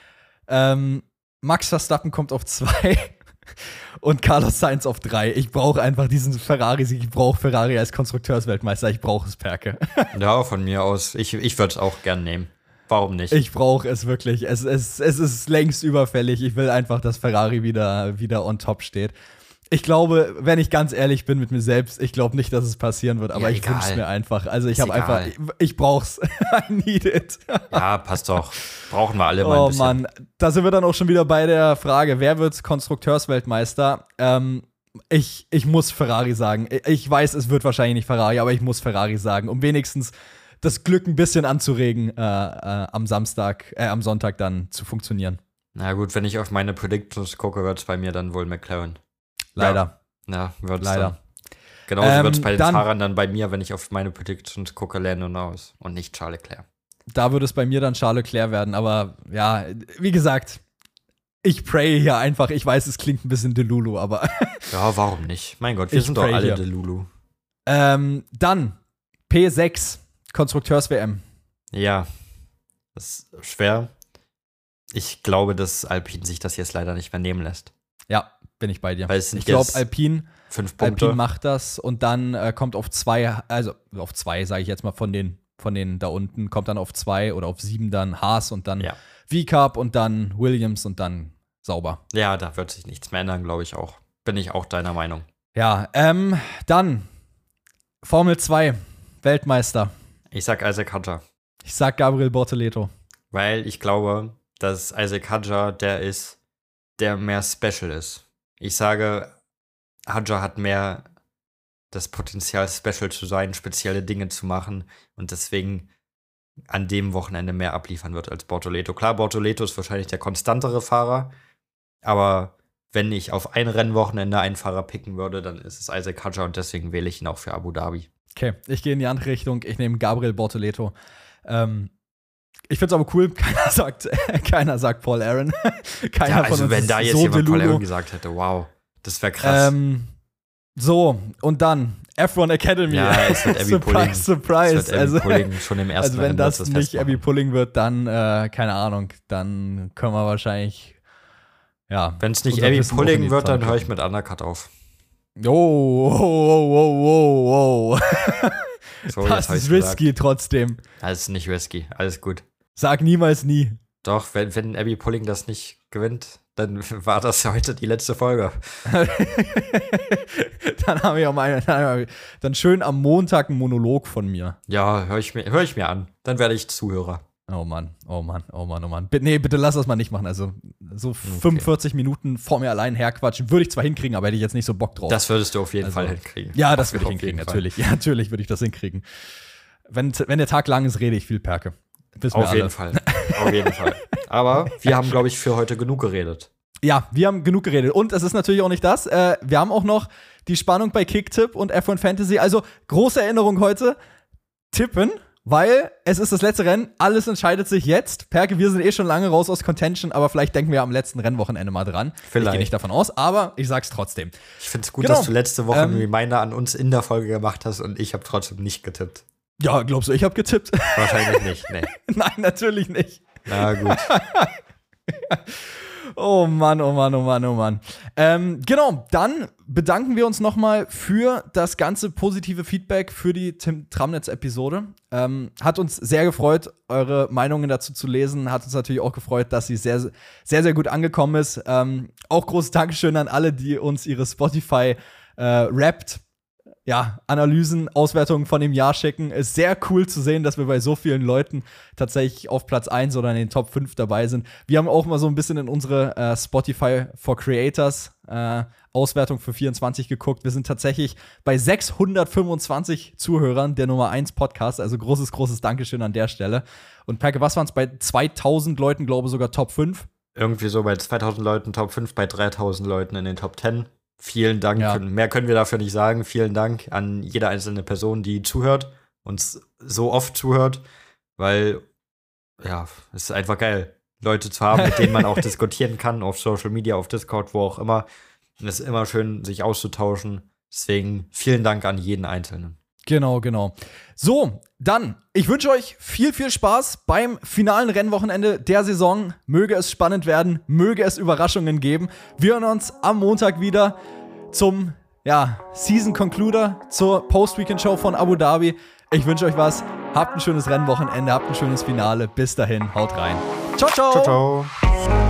Ähm, Max Verstappen kommt auf zwei und Carlos Sainz auf drei. Ich brauche einfach diesen Ferrari-Sieg. Ich brauche Ferrari als Konstrukteursweltmeister. Ich brauche es, Perke. Ja, von mir aus. Ich, ich würde es auch gern nehmen. Warum nicht? Ich brauche es wirklich. Es, es, es ist längst überfällig. Ich will einfach, dass Ferrari wieder, wieder on top steht. Ich glaube, wenn ich ganz ehrlich bin mit mir selbst, ich glaube nicht, dass es passieren wird, aber Ja, ich wünsche es mir einfach. Also ich Ist habe einfach, ich, ich brauch's. I need it. Ja, passt doch. Brauchen wir alle mal ein Oh bisschen. Mann, da sind wir dann auch schon wieder bei der Frage, wer wird Konstrukteursweltmeister? Ähm, ich, ich muss Ferrari sagen. Ich weiß, es wird wahrscheinlich nicht Ferrari, aber ich muss Ferrari sagen, um wenigstens das Glück ein bisschen anzuregen, äh, äh, am Samstag, äh, am Sonntag dann zu funktionieren. Na gut, wenn ich auf meine Predictions gucke, wird es bei mir dann wohl McLaren. Leider. Ja, wird es Leider. dann. Genauso Ähm, wird es bei den dann- Fahrern dann bei mir, wenn ich auf meine Predictions gucke, Lando Norris und nicht Charles Leclerc. Da würde es bei mir dann Charles Leclerc werden, aber ja, wie gesagt, ich pray hier einfach. Ich weiß, es klingt ein bisschen Delulu, aber Ja, warum nicht? Mein Gott, wir Ich sind doch pray alle hier. Delulu. ähm, dann P sechs, Konstrukteurs-W M. Ja, das ist schwer. Ich glaube, dass Alpine sich das jetzt leider nicht mehr nehmen lässt. Ja, bin ich bei dir. Weil es sind ich glaube, jetzt Alpine, fünf Punkte. Alpine macht das und dann äh, kommt auf zwei, also auf zwei, sage ich jetzt mal, von den, von den da unten, kommt dann auf zwei oder auf sieben dann Haas und dann Ja. V-Cup und dann Williams und dann sauber. Ja, da wird sich nichts mehr ändern, glaube ich auch. Bin ich auch deiner Meinung. Ja, ähm, dann Formel zwei, Weltmeister. Ich sag Isaac Hadjar. Ich sag Gabriel Bortoleto. Weil ich glaube, dass Isaac Hadjar der ist, der mehr special ist. Ich sage, Hadjar hat mehr das Potenzial, special zu sein, spezielle Dinge zu machen und deswegen an dem Wochenende mehr abliefern wird als Bortoleto. Klar, Bortoleto ist wahrscheinlich der konstantere Fahrer, aber wenn ich auf ein Rennwochenende einen Fahrer picken würde, dann ist es Isaac Hadjar und deswegen wähle ich ihn auch für Abu Dhabi. Okay, ich gehe in die andere Richtung. Ich nehme Gabriel Bortoleto. Ähm, ich finde es aber cool, keiner sagt, keiner sagt Paul Aaron. Keiner Ja, also von uns wenn da ist jetzt so jemand Paul Delulu. Aaron gesagt hätte, wow, das wäre krass. Ähm, so, und dann F eins Academy. Ja, es wird Abby Pulling. Surprise, surprise. Es wird Abby Also, Pulling schon im ersten also wenn Rennen das wird nicht festmachen. Abby Pulling wird, dann, äh, keine Ahnung, dann können wir wahrscheinlich, ja. Wenn es nicht unser Abby Wissen auch in Pulling die wird, dann Tonne höre ich mit Undercut auf. Oh, oh, oh, oh, oh, oh. So, jetzt Das hab ich's ist risky trotzdem. Das ist nicht risky, alles gut. Sag niemals nie. Doch, wenn, wenn Abby Pulling das nicht gewinnt, dann war das heute die letzte Folge. Dann haben wir auch mal, dann, haben wir, dann schön am Montag ein Monolog von mir. Ja, höre ich, mir- hör ich mir an. Dann werde ich Zuhörer. Oh Mann, oh Mann, oh Mann, oh Mann. Bitte, nee, bitte lass das mal nicht machen. Also so fünfundvierzig Minuten vor mir allein herquatschen, würde ich zwar hinkriegen, aber hätte ich jetzt nicht so Bock drauf. Das würdest du auf jeden Also, Fall hinkriegen. ja, das Auf- würde ich auf hinkriegen, jeden Fall. natürlich. Ja, natürlich würde ich das hinkriegen. Wenn, wenn der Tag lang ist, rede ich viel, Perke. Wissen wir Auf alle. jeden Fall. Auf jeden Fall. Aber wir haben, glaube ich, für heute genug geredet. Ja, wir haben genug geredet. Und es ist natürlich auch nicht das. Äh, wir haben auch noch die Spannung bei Kicktipp und F eins Fantasy. Also, große Erinnerung heute. Tippen, weil es ist das letzte Rennen. Alles entscheidet sich jetzt. Perke, wir sind eh schon lange raus aus Contention, aber vielleicht denken wir am letzten Rennwochenende mal dran. Vielleicht. Ich gehe nicht davon aus, aber ich sag's trotzdem. Ich finde es gut, Genau. dass du letzte Woche Ähm, einen Reminder an uns in der Folge gemacht hast und ich habe trotzdem nicht getippt. Ja, glaubst du, ich habe getippt? Wahrscheinlich nicht, nee. Nein, natürlich nicht. Na gut. Oh Mann, oh Mann, oh Mann, oh Mann. Ähm, genau, dann bedanken wir uns nochmal für das ganze positive Feedback für die Tim Tramnitz-Episode. Ähm, hat uns sehr gefreut, eure Meinungen dazu zu lesen. Hat uns natürlich auch gefreut, dass sie sehr, sehr, sehr gut angekommen ist. Ähm, auch großes Dankeschön an alle, die uns ihre Spotify äh, Wrapped ja, Analysen, Auswertungen von dem Jahr schicken. Ist sehr cool zu sehen, dass wir bei so vielen Leuten tatsächlich auf Platz eins oder in den Top fünf dabei sind. Wir haben auch mal so ein bisschen in unsere äh, Spotify for Creators äh, Auswertung für vierundzwanzig geguckt. Wir sind tatsächlich bei sechshundertfünfundzwanzig Zuhörern der Nummer eins Podcast. Also großes, großes Dankeschön an der Stelle. Und Perke, was waren es bei zweitausend Leuten, glaube ich, sogar Top fünf? Irgendwie so bei zweitausend Leuten Top fünf, bei dreitausend Leuten in den Top zehn. Vielen Dank. Ja. Mehr können wir dafür nicht sagen. Vielen Dank an jede einzelne Person, die zuhört, uns so oft zuhört, weil, ja, es ist einfach geil, Leute zu haben, mit denen man auch diskutieren kann, auf Social Media, auf Discord, wo auch immer. Und es ist immer schön, sich auszutauschen. Deswegen vielen Dank an jeden Einzelnen. Genau, genau. So, dann, ich wünsche euch viel, viel Spaß beim finalen Rennwochenende der Saison. Möge es spannend werden, möge es Überraschungen geben. Wir hören uns am Montag wieder zum, ja, Season Concluder, zur Post-Weekend-Show von Abu Dhabi. Ich wünsche euch was. Habt ein schönes Rennwochenende, habt ein schönes Finale. Bis dahin, haut rein. Ciao, ciao. Ciao, ciao.